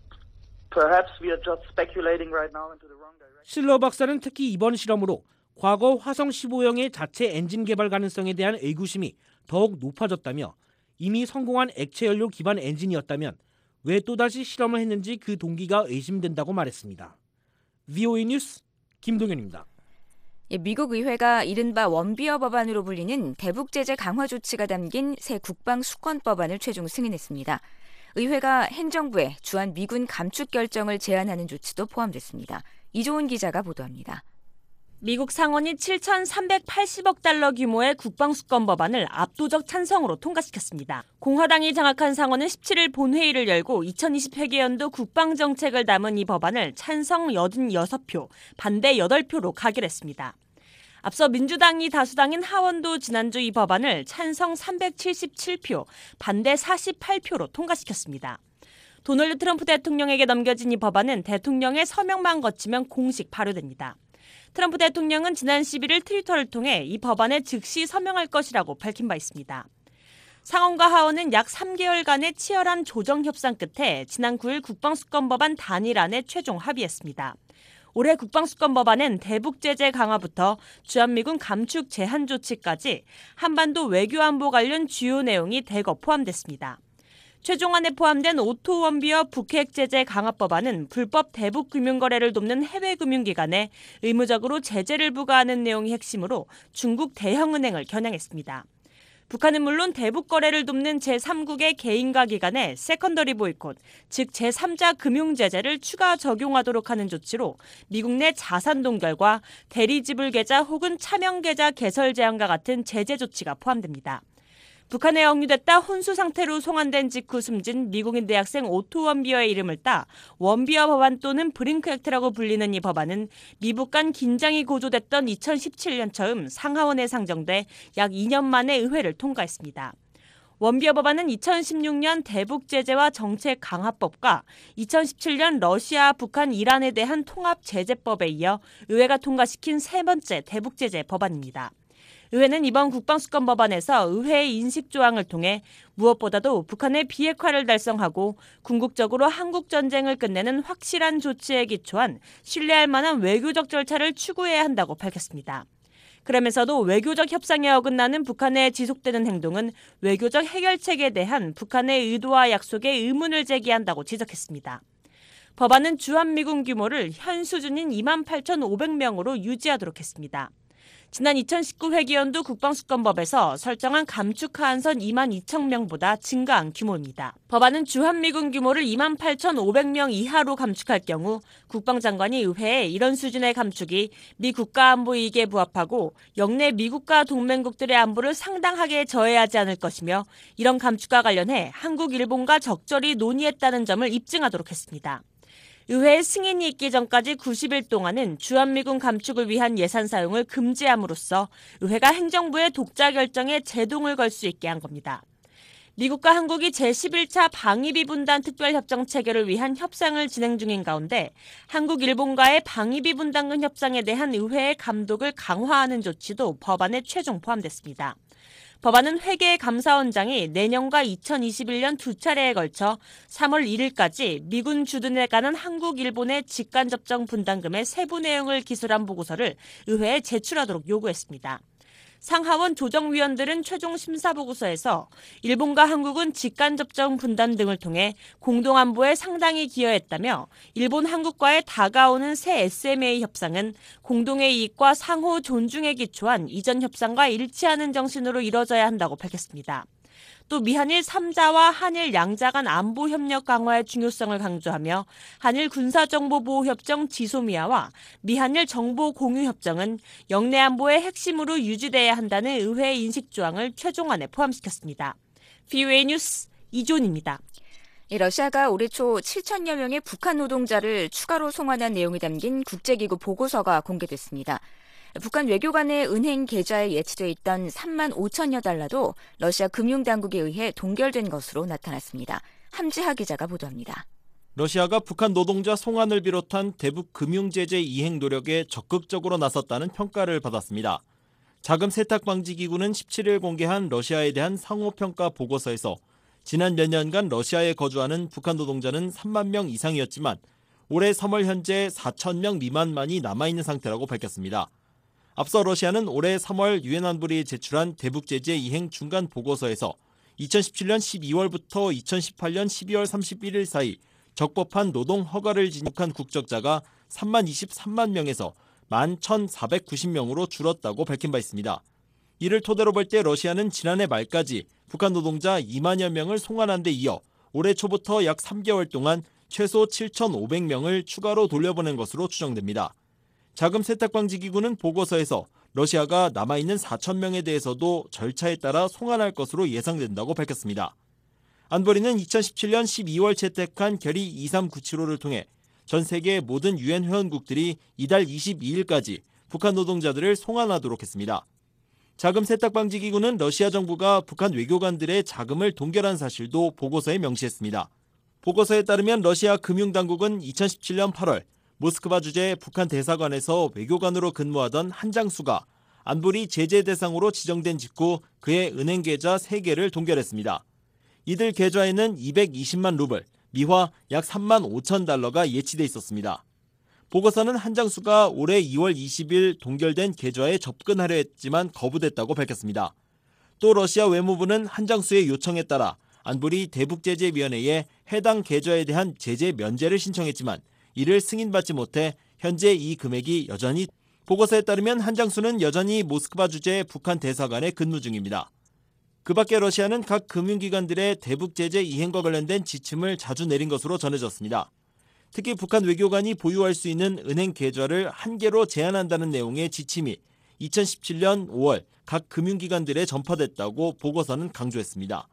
perhaps we are just speculating right now into the wrong direction. 실러 박사는 특히 이번 실험으로 과거 화성 십오형의 자체 엔진 개발 가능성에 대한 의구심이 더욱 높아졌다며 이미 성공한 액체 연료 기반 엔진이었다면 왜 또다시 실험을 했는지 그 동기가 의심된다고 말했습니다. 브이오에이 뉴스 김동현입니다. 미국 의회가 이른바 원비어 법안으로 불리는 대북 제재 강화 조치가 담긴 새 국방 수권 법안을 최종 승인했습니다. 의회가 행정부에 주한 미군 감축 결정을 제한하는 조치도 포함됐습니다. 이조은 기자가 보도합니다. 미국 상원이 칠천삼백팔십억 달러 규모의 국방수권 법안을 압도적 찬성으로 통과시켰습니다. 공화당이 장악한 상원은 십칠 일 본회의를 열고 이천이십 회계연도 국방정책을 담은 이 법안을 찬성 팔십육 표, 반대 여덟 표로 가결했습니다. 앞서 민주당이 다수당인 하원도 지난주 이 법안을 찬성 삼백칠십칠 표, 반대 사십팔 표로 통과시켰습니다. 도널드 트럼프 대통령에게 넘겨진 이 법안은 대통령의 서명만 거치면 공식 발효됩니다. 트럼프 대통령은 지난 십일 일 트위터를 통해 이 법안에 즉시 서명할 것이라고 밝힌 바 있습니다. 상원과 하원은 약 삼 개월간의 치열한 조정 협상 끝에 지난 구 일 국방수권 법안 단일안에 최종 합의했습니다. 올해 국방수권 법안은 대북 제재 강화부터 주한미군 감축 제한 조치까지 한반도 외교안보 관련 주요 내용이 대거 포함됐습니다. 최종안에 포함된 오토 원비어 북핵 제재 강화 법안은 불법 대북 금융거래를 돕는 해외 금융기관에 의무적으로 제재를 부과하는 내용이 핵심으로 중국 대형은행을 겨냥했습니다. 북한은 물론 대북 거래를 돕는 제삼국의 개인과 기관에 세컨더리 보이콧, 즉 제삼자 금융 제재를 추가 적용하도록 하는 조치로 미국 내 자산 동결과 대리 지불 계좌 혹은 차명 계좌 개설 제한과 같은 제재 조치가 포함됩니다. 북한에 억류됐다 혼수 상태로 송환된 직후 숨진 미국인 대학생 오토 원비어의 이름을 따 원비어 법안 또는 브링크 액트라고 불리는 이 법안은 미북 간 긴장이 고조됐던 이천십칠 년 처음 상하원에 상정돼 약 이 년 만에 의회를 통과했습니다. 원비어 법안은 이천십육 년 대북 제재와 정책 강화법과 이천십칠 년 러시아, 북한, 이란에 대한 통합 제재법에 이어 의회가 통과시킨 세 번째 대북 제재 법안입니다. 의회는 이번 국방수권 법안에서 의회의 인식 조항을 통해 무엇보다도 북한의 비핵화를 달성하고 궁극적으로 한국 전쟁을 끝내는 확실한 조치에 기초한 신뢰할 만한 외교적 절차를 추구해야 한다고 밝혔습니다. 그러면서도 외교적 협상에 어긋나는 북한의 지속되는 행동은 외교적 해결책에 대한 북한의 의도와 약속에 의문을 제기한다고 지적했습니다. 법안은 주한미군 규모를 현 수준인 이만 팔천오백 명으로 유지하도록 했습니다. 지난 이천십구 회기연도 국방수권법에서 설정한 감축 하한선 이만 이천 명보다 증가한 규모입니다. 법안은 주한미군 규모를 이만 팔천오백 명 이하로 감축할 경우 국방장관이 의회에 이런 수준의 감축이 미 국가안보 이익에 부합하고 영내 미국과 동맹국들의 안보를 상당하게 저해하지 않을 것이며 이런 감축과 관련해 한국, 일본과 적절히 논의했다는 점을 입증하도록 했습니다. 의회의 승인이 있기 전까지 구십 일 동안은 주한미군 감축을 위한 예산 사용을 금지함으로써 의회가 행정부의 독자 결정에 제동을 걸 수 있게 한 겁니다. 미국과 한국이 제십일 차 방위비 분담 특별협정 체결을 위한 협상을 진행 중인 가운데 한국, 일본과의 방위비 분담금 협상에 대한 의회의 감독을 강화하는 조치도 법안에 최종 포함됐습니다. 법안은 회계 감사원장이 내년과 이천이십일 년 두 차례에 걸쳐 삼월 일일까지 미군 주둔에 가는 한국, 일본의 직간접정 분담금의 세부 내용을 기술한 보고서를 의회에 제출하도록 요구했습니다. 상하원 조정위원들은 최종 심사 보고서에서 일본과 한국은 직간접정 분담 등을 통해 공동안보에 상당히 기여했다며 일본, 한국과의 다가오는 새 에스엠에이 협상은 공동의 이익과 상호 존중에 기초한 이전 협상과 일치하는 정신으로 이뤄져야 한다고 밝혔습니다. 또 미한일 삼 자와 한일 양자 간 안보 협력 강화의 중요성을 강조하며 한일 군사정보보호협정 지소미아와 미한일 정보공유협정은 영내 안보의 핵심으로 유지돼야 한다는 의회의 인식조항을 최종안에 포함시켰습니다. 브이오에이 뉴스 이존입니다. 러시아가 올해 초 칠천여 명의 북한 노동자를 추가로 송환한 내용이 담긴 국제기구 보고서가 공개됐습니다. 북한 외교관의 은행 계좌에 예치돼 있던 삼만 오천여 달러도 러시아 금융당국에 의해 동결된 것으로 나타났습니다. 함지하 기자가 보도합니다. 러시아가 북한 노동자 송환을 비롯한 대북 금융제재 이행 노력에 적극적으로 나섰다는 평가를 받았습니다. 자금 세탁 방지 기구는 십칠 일 공개한 러시아에 대한 상호평가 보고서에서 지난 몇 년간 러시아에 거주하는 북한 노동자는 삼만 명 이상이었지만 올해 삼월 현재 사천 명 미만만이 남아있는 상태라고 밝혔습니다. 앞서 러시아는 올해 삼월 유엔 안보리에 제출한 대북제재 이행 중간 보고서에서 이천십칠 년 십이월부터 이천십팔 년 십이월 삼십일 일 사이 적법한 노동 허가를 진입한 국적자가 삼만 이십삼만 명에서 만 천사백구십 명으로 줄었다고 밝힌 바 있습니다. 이를 토대로 볼 때 러시아는 지난해 말까지 북한 노동자 이만여 명을 송환한 데 이어 올해 초부터 약 삼 개월 동안 최소 칠천오백 명을 추가로 돌려보낸 것으로 추정됩니다. 자금 세탁 방지 기구는 보고서에서 러시아가 남아있는 사천 명에 대해서도 절차에 따라 송환할 것으로 예상된다고 밝혔습니다. 안보리는 이천십칠 년 십이월 채택한 결의 이삼구칠오를 통해 전 세계 모든 유엔 회원국들이 이달 이십이일까지 북한 노동자들을 송환하도록 했습니다. 자금 세탁 방지 기구는 러시아 정부가 북한 외교관들의 자금을 동결한 사실도 보고서에 명시했습니다. 보고서에 따르면 러시아 금융당국은 이천십칠 년 팔월 모스크바 주재 북한 대사관에서 외교관으로 근무하던 한 장수가 안보리 제재 대상으로 지정된 직후 그의 은행 계좌 세 개를 동결했습니다. 이들 계좌에는 이백이십만 루블, 미화 약 삼만 오천 달러가 예치돼 있었습니다. 보고서는 한 장수가 올해 이월 이십일 동결된 계좌에 접근하려 했지만 거부됐다고 밝혔습니다. 또 러시아 외무부는 한 장수의 요청에 따라 안보리 대북제재위원회에 해당 계좌에 대한 제재 면제를 신청했지만 이를 승인받지 못해 현재 이 금액이 여전히 보고서에 따르면 한 장수는 여전히 모스크바 주재 북한 대사관에 근무 중입니다. 그 밖에 러시아는 각 금융기관들의 대북 제재 이행과 관련된 지침을 자주 내린 것으로 전해졌습니다. 특히 북한 외교관이 보유할 수 있는 은행 계좌를 한 개로 제한한다는 내용의 지침이 이천십칠 년 오월 각 금융기관들에 전파됐다고 보고서는 강조했습니다.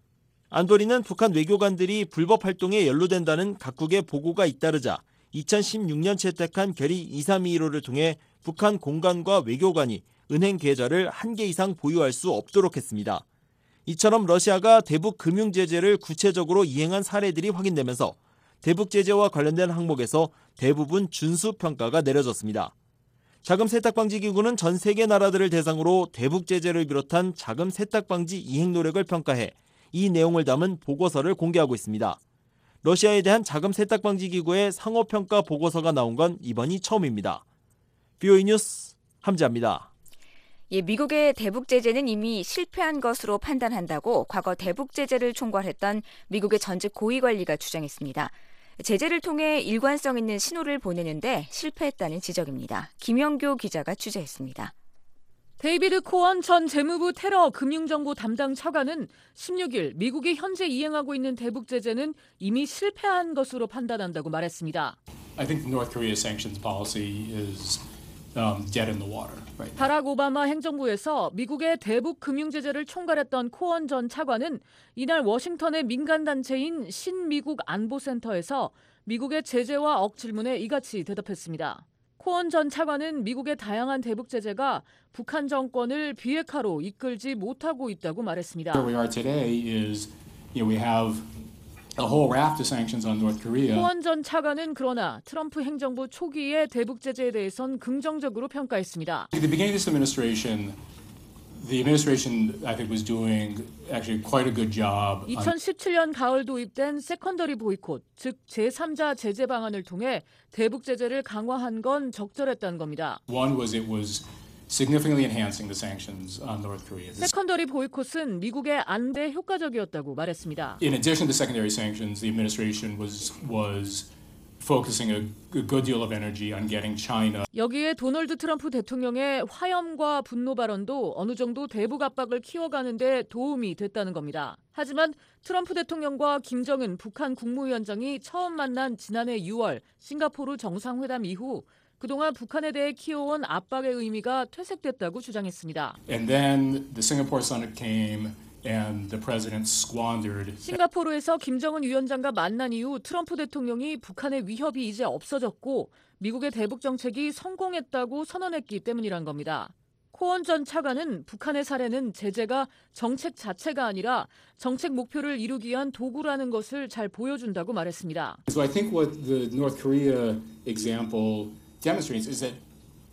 안보리는 북한 외교관들이 불법 활동에 연루된다는 각국의 보고가 잇따르자 이천십육 년 채택한 결의 이삼이일오를 통해 북한 공관과 외교관이 은행 계좌를 한 개 이상 보유할 수 없도록 했습니다. 이처럼 러시아가 대북 금융 제재를 구체적으로 이행한 사례들이 확인되면서 대북 제재와 관련된 항목에서 대부분 준수 평가가 내려졌습니다. 자금 세탁 방지 기구는 전 세계 나라들을 대상으로 대북 제재를 비롯한 자금 세탁 방지 이행 노력을 평가해 이 내용을 담은 보고서를 공개하고 있습니다. 러시아에 대한 자금 세탁 방지 기구의 상호 평가 보고서가 나온 건 이번이 처음입니다. 브이오에이 뉴스 함지아입니다. 예, 미국의 대북 제재는 이미 실패한 것으로 판단한다고 과거 대북 제재를 총괄했던 미국의 전직 고위 관리가 주장했습니다. 제재를 통해 일관성 있는 신호를 보내는데 실패했다는 지적입니다. 김영교 기자가 취재했습니다. 데이비드 코언 전 재무부 테러 금융정보 담당 차관은 십육 일 미국이 현재 이행하고 있는 대북 제재는 이미 실패한 것으로 판단한다고 말했습니다. I think the North Korea sanctions policy is um, dead in the water right now. 바락 오바마 행정부에서 미국의 대북 금융 제재를 총괄했던 코언 전 차관은 이날 워싱턴의 민간단체인 신미국 안보센터에서 미국의 제재와 억 질문에 이같이 대답했습니다. 코언 전 차관은 미국의 다양한 대북 제재가 북한 정권을 비핵화로 이끌지 못하고 있다고 말했습니다. Where we are today is, you know, we have a whole raft of sanctions on North Korea. 코언 전 차관은 그러나 트럼프 행정부 초기의 대북 제재에 대해선 긍정적으로 평가했습니다. At the beginning of this administration, the administration, I think, was doing actually quite a good job. 이천십칠 년 가을 도입된 세컨더리 보이콧, 즉 제삼자 제재 방안을 통해 대북 제재를 강화한 건 적절했다는 겁니다. One was it was significantly enhancing the sanctions on North Korea. 세컨더리 보이콧은 미국의 안대에 효과적이었다고 말했습니다. In addition to secondary sanctions, the administration was was focusing a, a good deal of energy on getting China. 여기에 도널드 트럼프 대통령의 화염과 분노 발언도 어느 정도 대북 압박을 키워가는 데 도움이 됐다는 겁니다. 하지만 트럼프 대통령과 김정은 북한 국무위원장이 처음 만난 지난해 유월 싱가포르 정상회담 이후 그동안 북한에 대해 키워온 압박의 의미가 퇴색됐다고 주장했습니다. And then the Singapore summit came and the president squandered. 싱가포르에서 김정은 위원장과 만난 이후 트럼프 대통령이 북한의 위협이 이제 없어졌고 미국의 대북 정책이 성공했다고 선언했기 때문이란 겁니다. 코언 전 차관은 북한의 사례는 제재가 정책 자체가 아니라 정책 목표를 이루기 위한 도구라는 것을 잘 보여준다고 말했습니다. So I think what the North Korea example demonstrates is that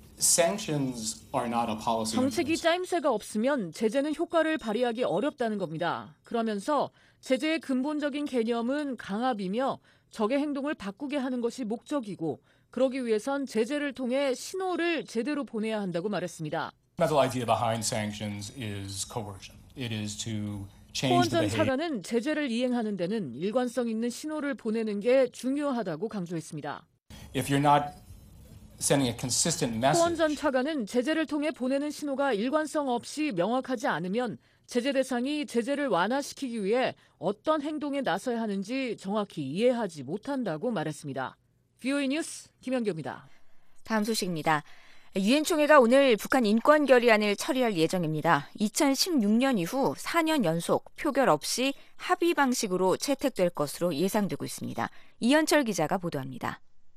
sanctions are not a policy. 정책이 짜임새가 없으면 제재는 효과를 발휘하기 어렵다는 겁니다. 그러면서 제재의 근본적인 개념은 강압이며 적의 행동을 바꾸게 하는 것이 목적이고 그러기 위해선 제재를 통해 신호를 제대로 보내야 한다고 말했습니다. The fundamental idea behind sanctions is coercion. It is to 코언 전 차관은 제재를 이행하는 데는 일관성 있는 신호를 보내는 게 중요하다고 강조했습니다. If you're not sending a consistent message. 코언 전 차관은 제재를 통해 보내는 신호가 일관성 없이 명확하지 않으면 제재 대상이 제재를 완화시키기 위해 어떤 행동에 나서야 하는지 정확히 이해하지 못한다고 말했습니다. 브이오에이 뉴스 김연경입니다. 다음 소식입니다. 유엔 총회가 오늘 북한 인권 결의안을 처리할 예정입니다. 이천십육 년 이후 사 년 연속 표결 없이 합의 방식으로 채택될 것으로 예상되고 있습니다. 이현철 기자가 보도합니다.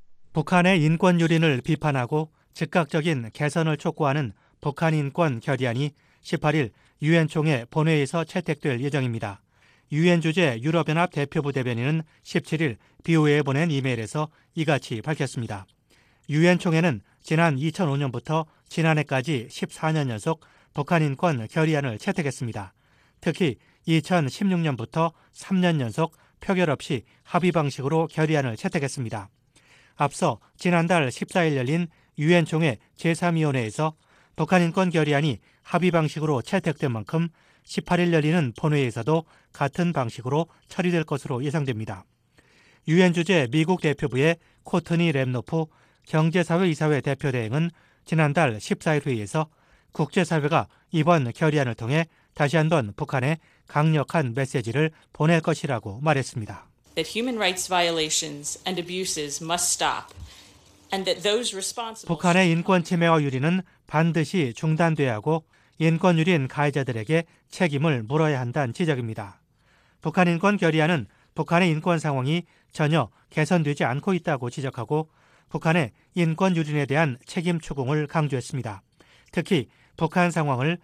북한의 인권 유린을 비판하고 즉각적인 개선을 촉구하는 북한 인권 결의안이 십팔 일 유엔 총회 본회의에서 채택될 예정입니다. 유엔 주재 유럽연합 대표부 대변인은 십칠 일 비오에이에 보낸 이메일에서 이같이 밝혔습니다. 유엔 총회는 지난 이천오 년부터 지난해까지 십사 년 연속 북한 인권 결의안을 채택했습니다. 특히 이천십육 년부터 삼 년 연속 표결 없이 합의 방식으로 결의안을 채택했습니다. 앞서 지난달 십사 일 열린 유엔 총회 제삼 위원회에서 북한 인권 결의안이 합의 방식으로 채택된 만큼 십팔 일 열리는 본회의에서도 같은 방식으로 처리될 것으로 예상됩니다. 유엔 주재 미국 대표부의 코트니 랩노프 경제사회이사회 대표대행은 지난달 십사 일 회의에서 국제사회가 이번 결의안을 통해 다시 한번 북한에 강력한 메시지를 보낼 것이라고 말했습니다. That human rights violations and abuses must stop, and that those responsible. 북한의 인권 침해와 유린은 반드시 중단돼야 하고 인권 유린 가해자들에게 책임을 물어야 한다는 지적입니다. 북한 인권 결의안은 북한의 인권 상황이 전혀 개선되지 않고 있다고 지적하고 북한의 인권 유린에 대한 책임 추궁을 강조했습니다. 특히 북한 상황을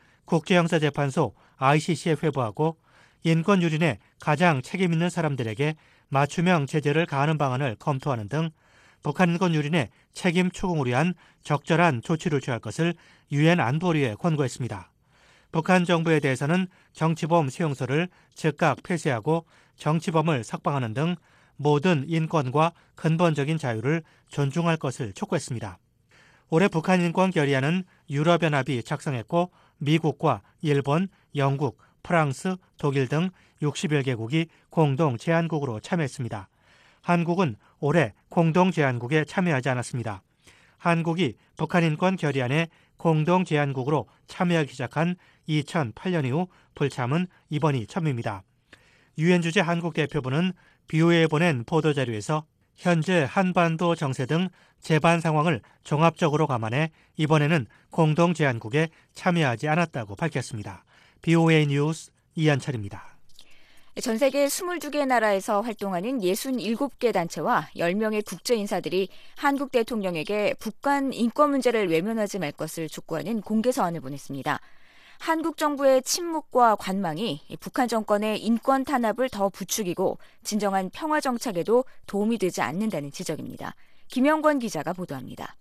국제형사재판소 아이씨씨에 회부하고 인권 유린에 가장 책임 있는 사람들에게 맞춤형 제재를 가하는 방안을 검토하는 등 북한 인권 유린의 책임 추궁을 위한 적절한 조치를 취할 것을 유엔 안보리에 권고했습니다. 북한 정부에 대해서는 정치범 수용소를 즉각 폐쇄하고 정치범을 석방하는 등 모든 인권과 근본적인 자유를 존중할 것을 촉구했습니다. 올해 북한 인권 결의안은 유럽연합이 작성했고 미국과 일본, 영국, 프랑스, 독일 등 육십일 개국이 공동 제안국으로 참여했습니다. 한국은 올해 공동제안국에 참여하지 않았습니다. 한국이 북한 인권 결의안에 공동제안국으로 참여하기 시작한 이천팔 년 이후 불참은 이번이 처음입니다. 유엔 주재 한국 대표부는 비오에이에 보낸 보도자료에서 현재 한반도 정세 등 재반 상황을 종합적으로 감안해 이번에는 공동제안국에 참여하지 않았다고 밝혔습니다. 비오에이 뉴스 이한철입니다. 전 세계 이십이 개 나라에서 활동하는 육십칠 개 단체와 열 명의 국제인사들이 한국 대통령에게 북한 인권 문제를 외면하지 말 것을 촉구하는 공개 서한을 보냈습니다. 한국 정부의 침묵과 관망이 북한 정권의 인권 탄압을 더 부추기고 진정한 평화 정착에도 도움이 되지 않는다는 지적입니다. 김영권 기자가 보도합니다.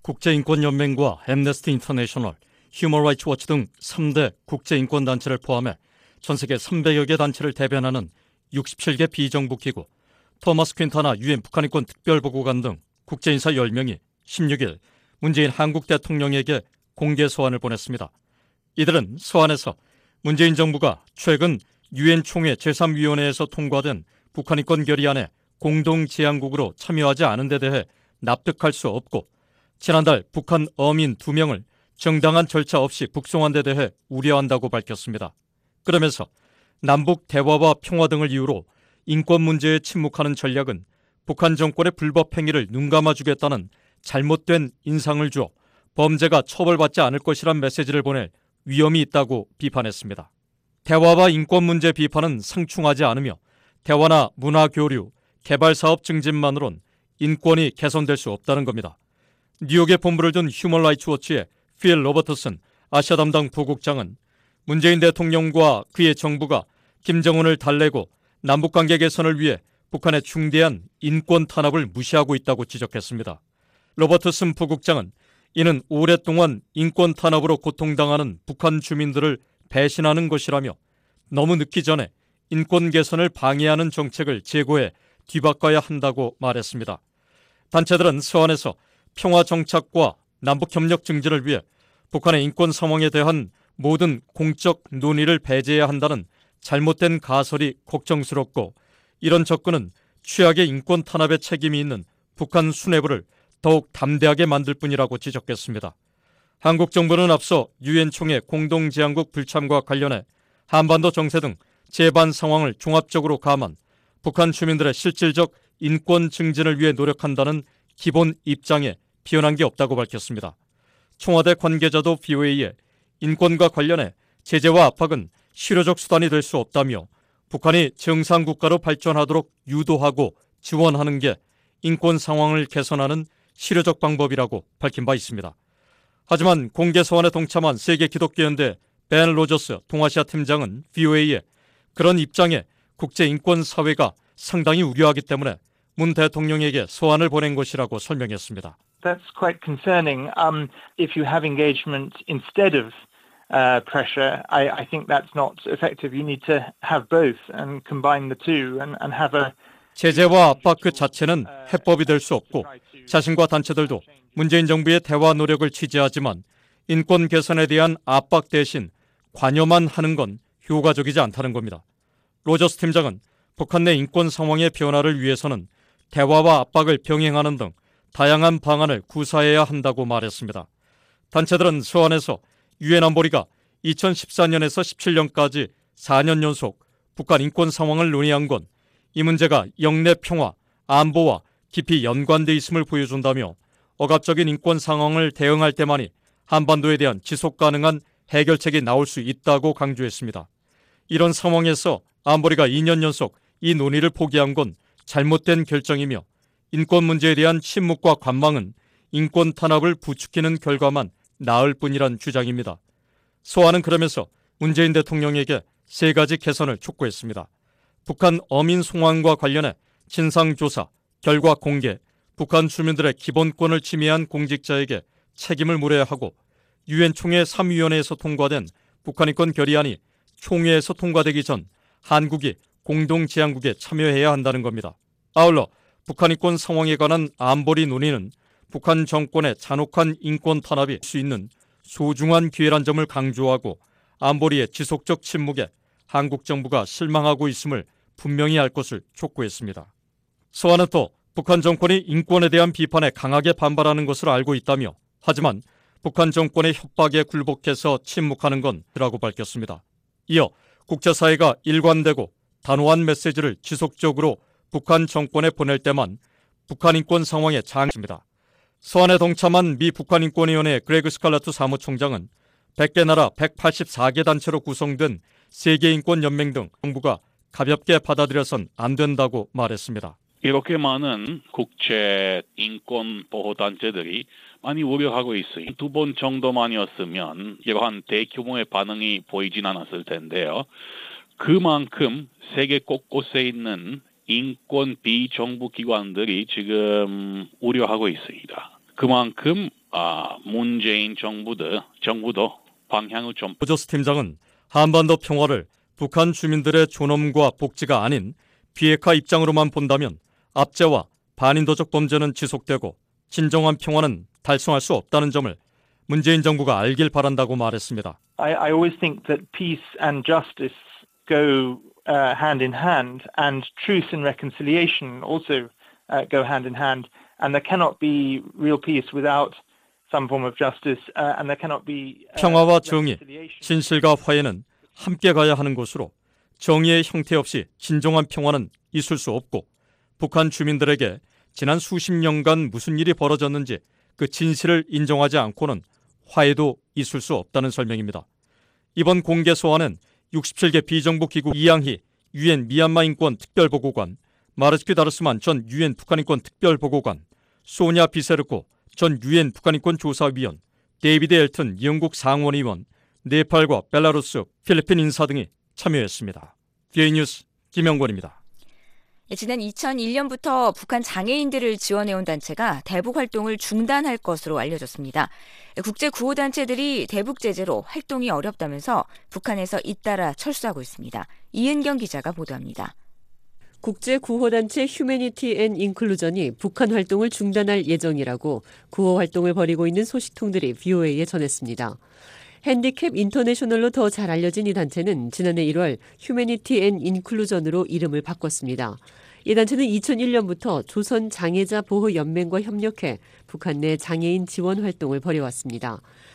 국제인권연맹과 앰네스티 인터내셔널, 휴먼 라이츠 워치 등 삼 대 국제인권단체를 포함해 전 세계 삼백여 개 단체를 대변하는 육십칠 개 비정부 기구, 토마스 퀸타나 유엔 북한인권 특별보고관 등 국제인사 열 명이 십육 일 문재인 한국 대통령에게 공개 서한을 보냈습니다. 이들은 서한에서 문재인 정부가 최근 유엔 총회 제삼 위원회에서 통과된 북한인권 결의안에 공동제안국으로 참여하지 않은 데 대해 납득할 수 없고 지난달 북한 어민 두 명을 정당한 절차 없이 북송한 데 대해 우려한다고 밝혔습니다. 그러면서 남북 대화와 평화 등을 이유로 인권 문제에 침묵하는 전략은 북한 정권의 불법 행위를 눈감아주겠다는 잘못된 인상을 주어 범죄가 처벌받지 않을 것이란 메시지를 보낼 위험이 있다고 비판했습니다. 대화와 인권 문제 비판은 상충하지 않으며 대화나 문화 교류, 개발 사업 증진만으론 인권이 개선될 수 없다는 겁니다. 뉴욕에 본부를 둔 휴먼 라이츠 워치의 필 로버트슨 아시아 담당 부국장은 문재인 대통령과 그의 정부가 김정은을 달래고 남북관계 개선을 위해 북한의 중대한 인권 탄압을 무시하고 있다고 지적했습니다. 로버트슨 부국장은 이는 오랫동안 인권 탄압으로 고통당하는 북한 주민들을 배신하는 것이라며 너무 늦기 전에 인권 개선을 방해하는 정책을 제고해 뒤바꿔야 한다고 말했습니다. 단체들은 서한에서 평화 정착과 남북협력 증진을 위해 북한의 인권 상황에 대한 모든 공적 논의를 배제해야 한다는 잘못된 가설이 걱정스럽고 이런 접근은 최악의 인권 탄압에 책임이 있는 북한 수뇌부를 더욱 담대하게 만들 뿐이라고 지적했습니다. 한국 정부는 앞서 유엔 총회 공동제안국 불참과 관련해 한반도 정세 등 재반 상황을 종합적으로 감안, 북한 주민들의 실질적 인권 증진을 위해 노력한다는 기본 입장에 변한 게 없다고 밝혔습니다. 청와대 관계자도 비오에이에 인권과 관련해 제재와 압박은 실효적 수단이 될 수 없다며 북한이 정상국가로 발전하도록 유도하고 지원하는 게 인권 상황을 개선하는 실효적 방법이라고 밝힌 바 있습니다. 하지만 공개 서한에 동참한 세계기독교연대 벤 로저스 동아시아 팀장은 비오에이에 그런 입장에 국제인권사회가 상당히 우려하기 때문에 문 대통령에게 서한을 보낸 것이라고 설명했습니다. That's quite concerning. Um, if you have engagement instead of uh, pressure, I, I think that's not effective. You need to have both and combine the two and, and have a 제재와 압박 그 자체는 해법이 될 수 없고 자신과 단체들도 문재인 정부의 대화 노력을 지지하지만 인권 개선에 대한 압박 대신 관여만 하는 건 효과적이지 않다는 겁니다. 로저스 팀장은 북한 내 인권 상황의 변화를 위해서는 대화와 압박을 병행하는 등 다양한 방안을 구사해야 한다고 말했습니다. 단체들은 서한에서 유엔 안보리가 이천십사 년에서 십칠 년까지 사 년 연속 북한 인권 상황을 논의한 건 이 문제가 영내 평화, 안보와 깊이 연관돼 있음을 보여준다며 억압적인 인권 상황을 대응할 때만이 한반도에 대한 지속 가능한 해결책이 나올 수 있다고 강조했습니다. 이런 상황에서 안보리가 이 년 연속 이 논의를 포기한 건 잘못된 결정이며 인권 문제에 대한 침묵과 관망은 인권 탄압을 부추기는 결과만 낳을 뿐이란 주장입니다. 서한은 그러면서 문재인 대통령에게 세 가지 개선을 촉구했습니다. 북한 어민 송환과 관련해 진상조사, 결과 공개, 북한 주민들의 기본권을 침해한 공직자에게 책임을 물어야 하고 유엔 총회 삼 위원회에서 통과된 북한인권 결의안이 총회에서 통과되기 전 한국이 공동제안국에 참여해야 한다는 겁니다. 아울러 북한인권 상황에 관한 안보리 논의는 북한 정권의 잔혹한 인권 탄압이 수 있는 소중한 기회란 점을 강조하고 안보리의 지속적 침묵에 한국 정부가 실망하고 있음을 분명히 알 것을 촉구했습니다. 서한은 또 북한 정권이 인권에 대한 비판에 강하게 반발하는 것으로 알고 있다며 하지만 북한 정권의 협박에 굴복해서 침묵하는 건 라고 밝혔습니다. 이어 국제사회가 일관되고 단호한 메시지를 지속적으로 북한 정권에 보낼 때만 북한 인권 상황에 장입니다. 서한에 동참한 미 북한인권위원회 그레그 스칼라트 사무총장은 백 개 나라 백팔십사 개 단체로 구성된 세계인권연맹 등 정부가 가볍게 받아들여선 안 된다고 말했습니다. 이렇게 많은 국제 인권 보호 단체들이 많이 우려하고 있어요. 두 번 정도만이었으면 이러한 대규모의 반응이 보이진 않았을 텐데요. 그만큼 세계 곳곳에 있는 인권 비정부 기관들이 지금 우려하고 있습니다. 그만큼 아, 문재인 정부도 정부도 방향을 좀. 오저스 팀장은 한반도 평화를 북한 주민들의 존엄과 복지가 아닌 비핵화 입장으로만 본다면 압제와 반인도적 범죄는 지속되고 진정한 평화는 달성할 수 없다는 점을 문재인 정부가 알길 바란다고 말했습니다. I, I always think that peace and justice go uh, hand in hand, and truth and reconciliation also uh, go hand in hand, and there cannot be real peace without some form of justice, uh, and there cannot be uh, 평화와 정의, 진실과 화해는 함께 가야 하는 것으로 정의의 형태 없이 진정한 평화는 있을 수 없고 북한 주민들에게 지난 수십 년간 무슨 일이 벌어졌는지 그 진실을 인정하지 않고는 화해도 있을 수 없다는 설명입니다. 이번 공개 소환은 육십칠 개 비정부 기구 이양희 유엔 미얀마 인권 특별보고관, 마르츠키 다르스만 전 유엔 북한인권 특별보고관, 소냐 비세르코 전 유엔 북한인권 조사위원, 데이비드 엘튼 영국 상원의원, 네팔과 벨라루스, 필리핀 인사 등이 참여했습니다. 비에이 뉴스 김영권입니다. 지난 이천일 년부터 북한 장애인들을 지원해온 단체가 대북 활동을 중단할 것으로 알려졌습니다. 국제 구호단체들이 대북 제재로 활동이 어렵다면서 북한에서 잇따라 철수하고 있습니다. 이은경 기자가 보도합니다. 국제 구호단체 휴머니티 앤 인클루전이 북한 활동을 중단할 예정이라고 구호 활동을 벌이고 있는 소식통들이 브이오에이에 전했습니다. 핸디캡 인터내셔널로 더 잘 알려진 이 단체는 지난해 일월 휴머니티 앤 인클루전으로 이름을 바꿨습니다. 이 단체는 이천일 년부터 조선 장애자 보호 연맹과 협력해 북한 내 장애인 지원 활동을 벌여왔습니다.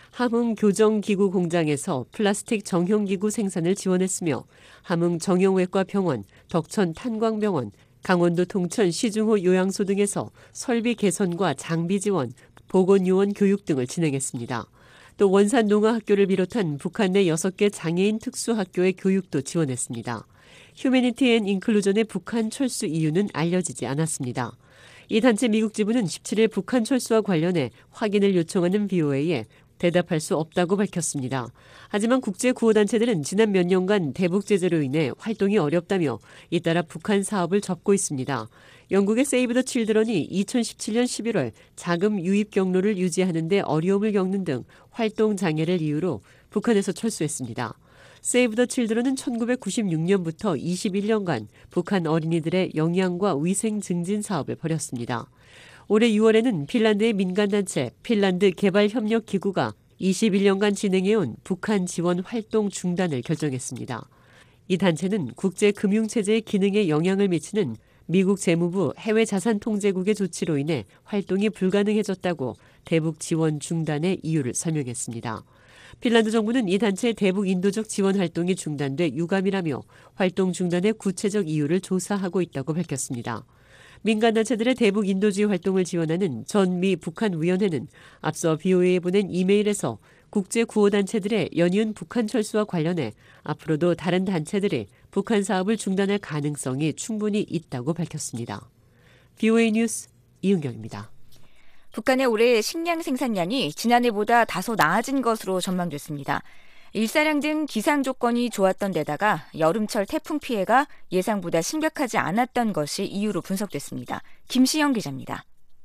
함흥 교정기구 공장에서 플라스틱 정형기구 생산을 지원했으며 함흥 정형외과 병원, 덕천 탄광병원, 강원도 통천 시중호 요양소 등에서 설비 개선과 장비 지원, 보건요원 교육 등을 진행했습니다. 또 원산 농아학교를 비롯한 북한 내 여섯 개 장애인 특수학교의 교육도 지원했습니다. 휴머니티 앤 인클루전의 북한 철수 이유는 알려지지 않았습니다. 이 단체 미국 지부는 십칠 일 북한 철수와 관련해 확인을 요청하는 브이오에이에 대답할 수 없다고 밝혔습니다. 하지만 국제 구호단체들은 지난 몇 년간 대북 제재로 인해 활동이 어렵다며 잇따라 북한 사업을 접고 있습니다. 영국의 세이브 더 칠드런이 이천십칠 년 십일월 자금 유입 경로를 유지하는 데 어려움을 겪는 등 활동 장애를 이유로 북한에서 철수했습니다. 세이브 더 칠드런은 천구백구십육 년부터 이십일 년간 북한 어린이들의 영양과 위생 증진 사업을 벌였습니다. 올해 유월에는 핀란드의 민간단체 핀란드 개발협력기구가 이십일 년간 진행해온 북한 지원 활동 중단을 결정했습니다. 이 단체는 국제금융체제의 기능에 영향을 미치는 미국 재무부 해외자산통제국의 조치로 인해 활동이 불가능해졌다고 대북 지원 중단의 이유를 설명했습니다. 핀란드 정부는 이 단체의 대북 인도적 지원 활동이 중단돼 유감이라며 활동 중단의 구체적 이유를 조사하고 있다고 밝혔습니다. 민간단체들의 대북 인도주의 활동을 지원하는 전미 북한위원회는 앞서 브이오에이에 보낸 이메일에서 국제 구호단체들의 연이은 북한 철수와 관련해 앞으로도 다른 단체들이 북한 사업을 중단할 가능성이 충분히 있다고 밝혔습니다. 브이오에이 뉴스 이은경입니다. 북한의 올해 식량 생산량이 지난해보다 다소 나아진 것으로 전망됐습니다. 일사량 등 기상 조건이 좋았던 데다가 여름철 태풍 피해가 예상보다 심각하지 않았던 것이 이유로 분석됐습니다. 김시영 기자입니다.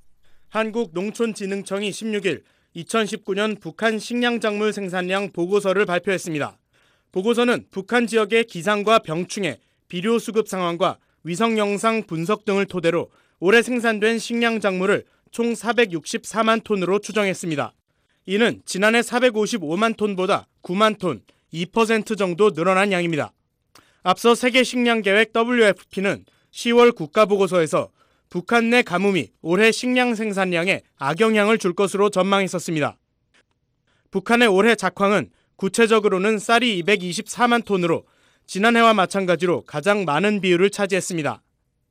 한국농촌진흥청이 십육 일 이천십구 년 북한 식량작물 생산량 보고서를 발표했습니다. 보고서는 북한 지역의 기상과 병충해, 비료 수급 상황과 위성 영상 분석 등을 토대로 올해 생산된 식량작물을 총 사백육십사만 톤으로 추정했습니다. 이는 지난해 사백오십오만 톤보다 구만 톤, 이 퍼센트 정도 늘어난 양입니다. 앞서 세계식량계획 더블유에프피는 시월 국가보고서에서 북한 내 가뭄이 올해 식량 생산량에 악영향을 줄 것으로 전망했었습니다. 북한의 올해 작황은 구체적으로는 쌀이 이백이십사만 톤으로 지난해와 마찬가지로 가장 많은 비율을 차지했습니다.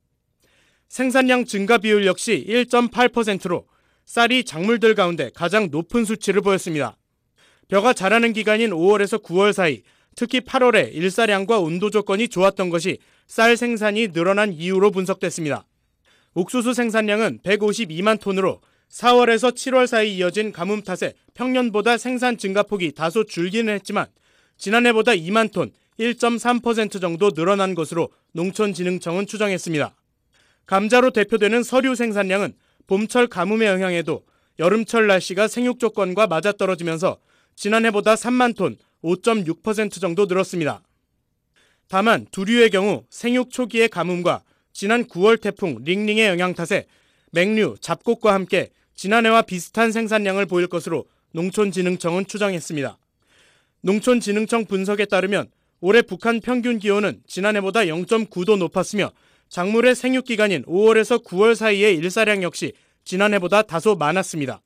생산량 증가 비율 역시 일 점 팔 퍼센트로 쌀이 작물들 가운데 가장 높은 수치를 보였습니다. 벼가 자라는 기간인 오월에서 구월 사이, 특히 팔월에 일사량과 온도 조건이 좋았던 것이 쌀 생산이 늘어난 이유로 분석됐습니다. 옥수수 생산량은 백오십이만 톤으로 사월에서 칠월 사이 이어진 가뭄 탓에 평년보다 생산 증가폭이 다소 줄기는 했지만 지난해보다 이만 톤, 일 점 삼 퍼센트 정도 늘어난 것으로 농촌진흥청은 추정했습니다. 감자로 대표되는 서류 생산량은 봄철 가뭄의 영향에도 여름철 날씨가 생육 조건과 맞아떨어지면서 지난해보다 삼만 톤, 오 점 육 퍼센트 정도 늘었습니다. 다만 두류의 경우 생육 초기의 가뭄과 지난 구월 태풍 링링의 영향 탓에 맹류, 잡곡과 함께 지난해와 비슷한 생산량을 보일 것으로 농촌진흥청은 추정했습니다. 농촌진흥청 분석에 따르면 올해 북한 평균 기온은 지난해보다 영 점 구 도 높았으며 작물의 생육기간인 오월에서 구월 사이의 일사량 역시 지난해보다 다소 많았습니다.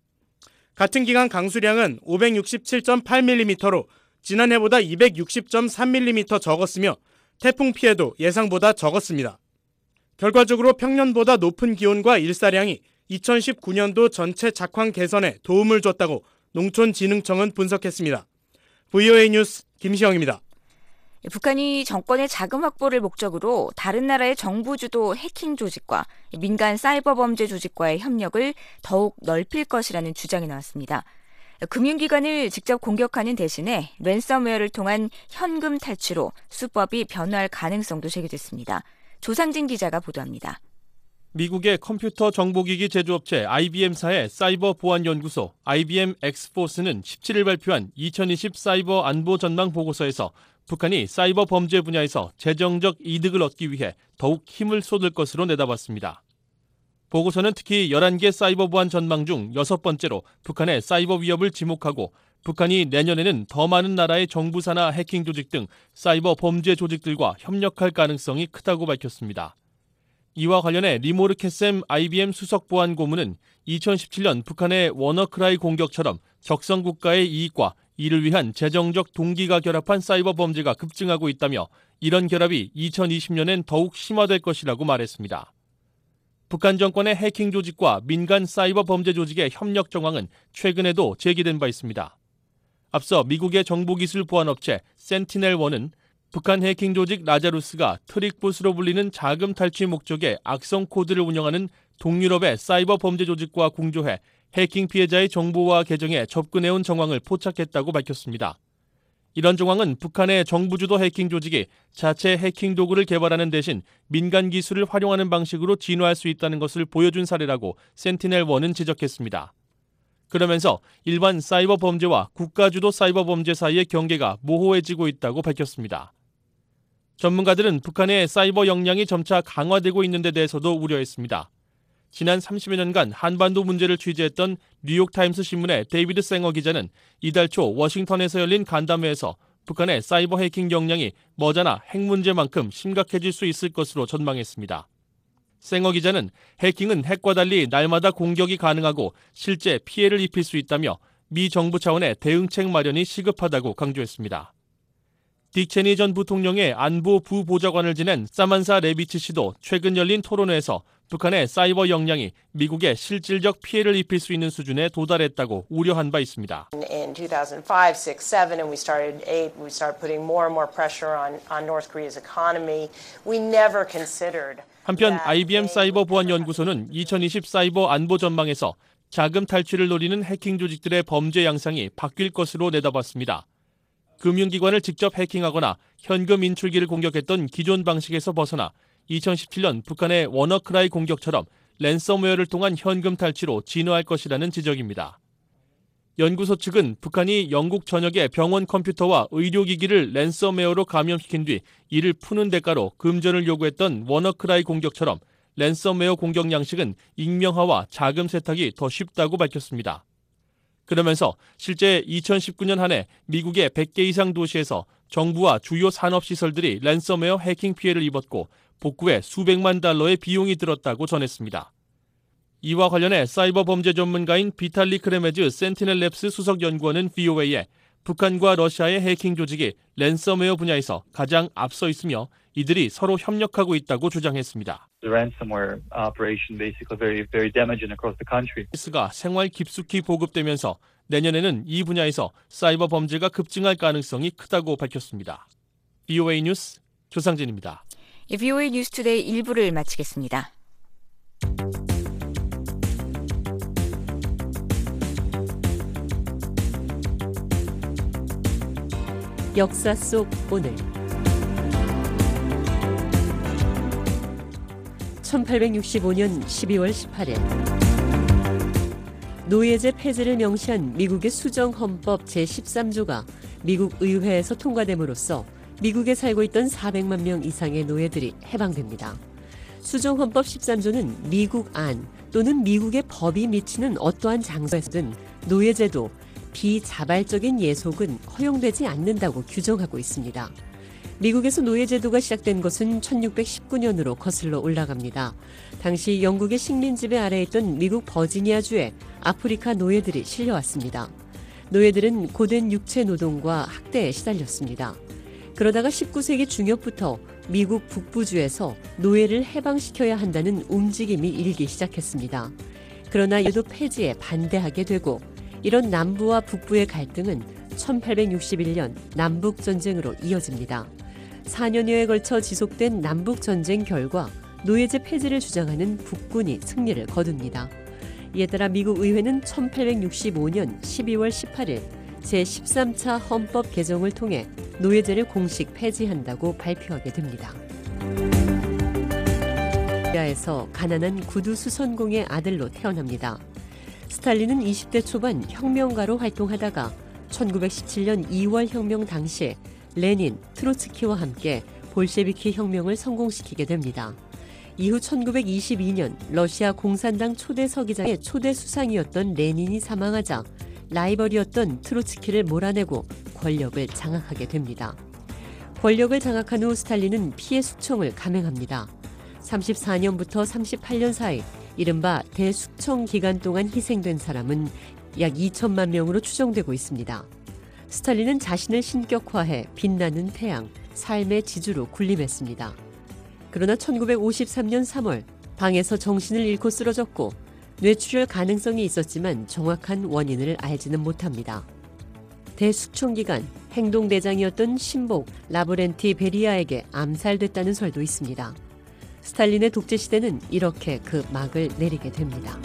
같은 기간 강수량은 오백육십칠 점 팔 밀리미터로 지난해보다 이백육십 점 삼 밀리미터 적었으며 태풍 피해도 예상보다 적었습니다. 결과적으로 평년보다 높은 기온과 일사량이 이천십구 년도 전체 작황 개선에 도움을 줬다고 농촌진흥청은 분석했습니다. 브이오에이 뉴스 김시영입니다. 북한이 정권의 자금 확보를 목적으로 다른 나라의 정부 주도 해킹 조직과 민간 사이버 범죄 조직과의 협력을 더욱 넓힐 것이라는 주장이 나왔습니다. 금융기관을 직접 공격하는 대신에 랜섬웨어를 통한 현금 탈취로 수법이 변화할 가능성도 제기됐습니다. 조상진 기자가 보도합니다. 미국의 컴퓨터 정보기기 제조업체 아이비엠사의 사이버 보안연구소 아이비엠 엑스포스는 십칠 일 발표한 이천이십 사이버 안보 전망 보고서에서 북한이 사이버 범죄 분야에서 재정적 이득을 얻기 위해 더욱 힘을 쏟을 것으로 내다봤습니다. 보고서는 특히 열한 개 사이버 보안 전망 중 여섯 번째로 북한의 사이버 위협을 지목하고 북한이 내년에는 더 많은 나라의 정부 산하 해킹 조직 등 사이버 범죄 조직들과 협력할 가능성이 크다고 밝혔습니다. 이와 관련해 리모르케셈 아이비엠 수석 보안 고문은 이천십칠 년 북한의 워너크라이 공격처럼 적성 국가의 이익과 이를 위한 재정적 동기가 결합한 사이버 범죄가 급증하고 있다며 이런 결합이 이천이십 년엔 더욱 심화될 것이라고 말했습니다. 북한 정권의 해킹 조직과 민간 사이버 범죄 조직의 협력 정황은 최근에도 제기된 바 있습니다. 앞서 미국의 정보기술 보안업체 센티넬원은 북한 해킹 조직 라자루스가 트릭봇으로 불리는 자금 탈취 목적의 악성 코드를 운영하는 동유럽의 사이버 범죄 조직과 공조해 해킹 피해자의 정보와 계정에 접근해온 정황을 포착했다고 밝혔습니다. 이런 정황은 북한의 정부 주도 해킹 조직이 자체 해킹 도구를 개발하는 대신 민간 기술을 활용하는 방식으로 진화할 수 있다는 것을 보여준 사례라고 센티넬원은 지적했습니다. 그러면서 일반 사이버 범죄와 국가 주도 사이버 범죄 사이의 경계가 모호해지고 있다고 밝혔습니다. 전문가들은 북한의 사이버 역량이 점차 강화되고 있는 데 대해서도 우려했습니다. 지난 삼십여 년간 한반도 문제를 취재했던 뉴욕타임스 신문의 데이비드 생어 기자는 이달 초 워싱턴에서 열린 간담회에서 북한의 사이버 해킹 역량이 머지않아 핵 문제만큼 심각해질 수 있을 것으로 전망했습니다. 생어 기자는 해킹은 핵과 달리 날마다 공격이 가능하고 실제 피해를 입힐 수 있다며 미 정부 차원의 대응책 마련이 시급하다고 강조했습니다. 딕 체니 전 부통령의 안보 부보좌관을 지낸 사만사 레비치 씨도 최근 열린 토론회에서 북한의 사이버 역량이 미국에 실질적 피해를 입힐 수 있는 수준에 도달했다고 우려한 바 있습니다. In two thousand five, six, seven, and we started eight, we started putting more and more pressure on on North Korea's economy. We never considered. 한편 아이비엠 사이버 보안 연구소는 이천이십 사이버 안보 전망에서 자금 탈취를 노리는 해킹 조직들의 범죄 양상이 바뀔 것으로 내다봤습니다. 금융기관을 직접 해킹하거나 현금 인출기를 공격했던 기존 방식에서 벗어나 이천십칠 년 북한의 워너크라이 공격처럼 랜섬웨어를 통한 현금 탈취로 진화할 것이라는 지적입니다. 연구소 측은 북한이 영국 전역의 병원 컴퓨터와 의료기기를 랜섬웨어로 감염시킨 뒤 이를 푸는 대가로 금전을 요구했던 워너크라이 공격처럼 랜섬웨어 공격 양식은 익명화와 자금 세탁이 더 쉽다고 밝혔습니다. 그러면서 실제 이천십구 년 한 해 미국의 백 개 이상 도시에서 정부와 주요 산업시설들이 랜섬웨어 해킹 피해를 입었고 복구에 수백만 달러의 비용이 들었다고 전했습니다. 이와 관련해 사이버 범죄 전문가인 비탈리 크레메즈 센티넬랩스 수석 연구원은 브이오에이에 북한과 러시아의 해킹 조직이 랜섬웨어 분야에서 가장 앞서 있으며 이들이 서로 협력하고 있다고 주장했습니다. The ransomware operation basically very very damaging across the country. 가 생활 깊숙이 보급되면서 내년에는 이 분야에서 사이버 범죄가 급증할 가능성이 크다고 밝혔습니다. 브이오에이 뉴스 조상진입니다. 브이오에이 뉴스투데이 일 부를 마치겠습니다. 역사 속 오늘 천팔백육십오년 십이월 십팔일 노예제 폐지를 명시한 미국의 수정헌법 제십삼조가 미국 의회에서 통과됨으로써 미국에 살고 있던 사백만 명 이상의 노예들이 해방됩니다. 수정헌법 십삼조는 미국 안 또는 미국의 법이 미치는 어떠한 장소에서든 노예제도, 비자발적인 예속은 허용되지 않는다고 규정하고 있습니다. 미국에서 노예제도가 시작된 것은 천육백십구년으로 거슬러 올라갑니다. 당시 영국의 식민 지배 아래에 있던 미국 버지니아주에 아프리카 노예들이 실려왔습니다. 노예들은 고된 육체 노동과 학대에 시달렸습니다. 그러다가 십구세기 중엽부터 미국 북부주에서 노예를 해방시켜야 한다는 움직임이 일기 시작했습니다. 그러나 이도 폐지에 반대하게 되고 이런 남부와 북부의 갈등은 천팔백육십일년 남북전쟁으로 이어집니다. 사년여에 걸쳐 지속된 남북전쟁 결과 노예제 폐지를 주장하는 북군이 승리를 거둡니다. 이에 따라 미국 의회는 천팔백육십오년 십이월 십팔일 제십삼차 헌법 개정을 통해 노예제를 공식 폐지한다고 발표하게 됩니다. 러시아에서 가난한 구두 수선공의 아들로 태어납니다. 스탈린은 이십대 초반 혁명가로 활동하다가 천구백십칠년 이월 혁명 당시 레닌, 트로츠키와 함께 볼셰비키 혁명을 성공시키게 됩니다. 이후 천구백이십이년 러시아 공산당 초대 서기장의 초대 수상이었던 레닌이 사망하자 라이벌이었던 트로츠키를 몰아내고 권력을 장악하게 됩니다. 권력을 장악한 후 스탈린은 피해 숙청을 감행합니다. 삼십사년부터 삼십팔년 사이 이른바 대숙청 기간 동안 희생된 사람은 약 이천만 명으로 추정되고 있습니다. 스탈린은 자신을 신격화해 빛나는 태양, 삶의 지주로 군림했습니다. 그러나 천구백오십삼년 삼월 방에서 정신을 잃고 쓰러졌고 뇌출혈 가능성이 있었지만 정확한 원인을 알지는 못합니다. 대숙청 기간 행동대장이었던 신복 라브렌티 베리아에게 암살됐다는 설도 있습니다. 스탈린의 독재 시대는 이렇게 그 막을 내리게 됩니다.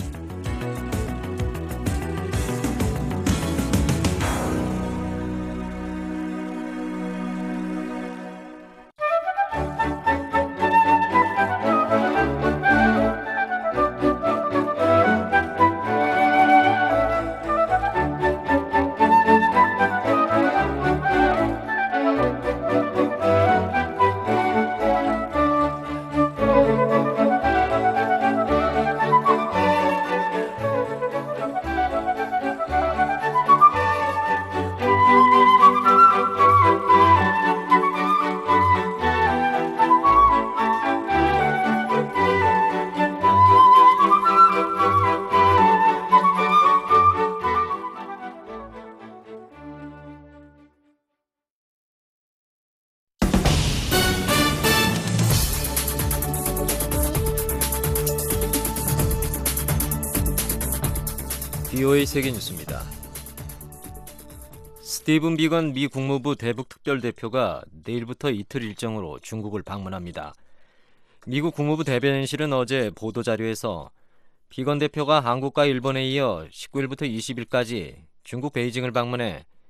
브이오에이 세계뉴스입니다. 스티븐 비건 미 국무부 대북 특별대표가 내일부터 이틀 일정으로 중국을 방문합니다. 미국 국무부 대변인실은 어제 보도자료에서 비건 대표가 한국과 일본에 이어 십구일부터 이십일까지 중국 베이징을 방문해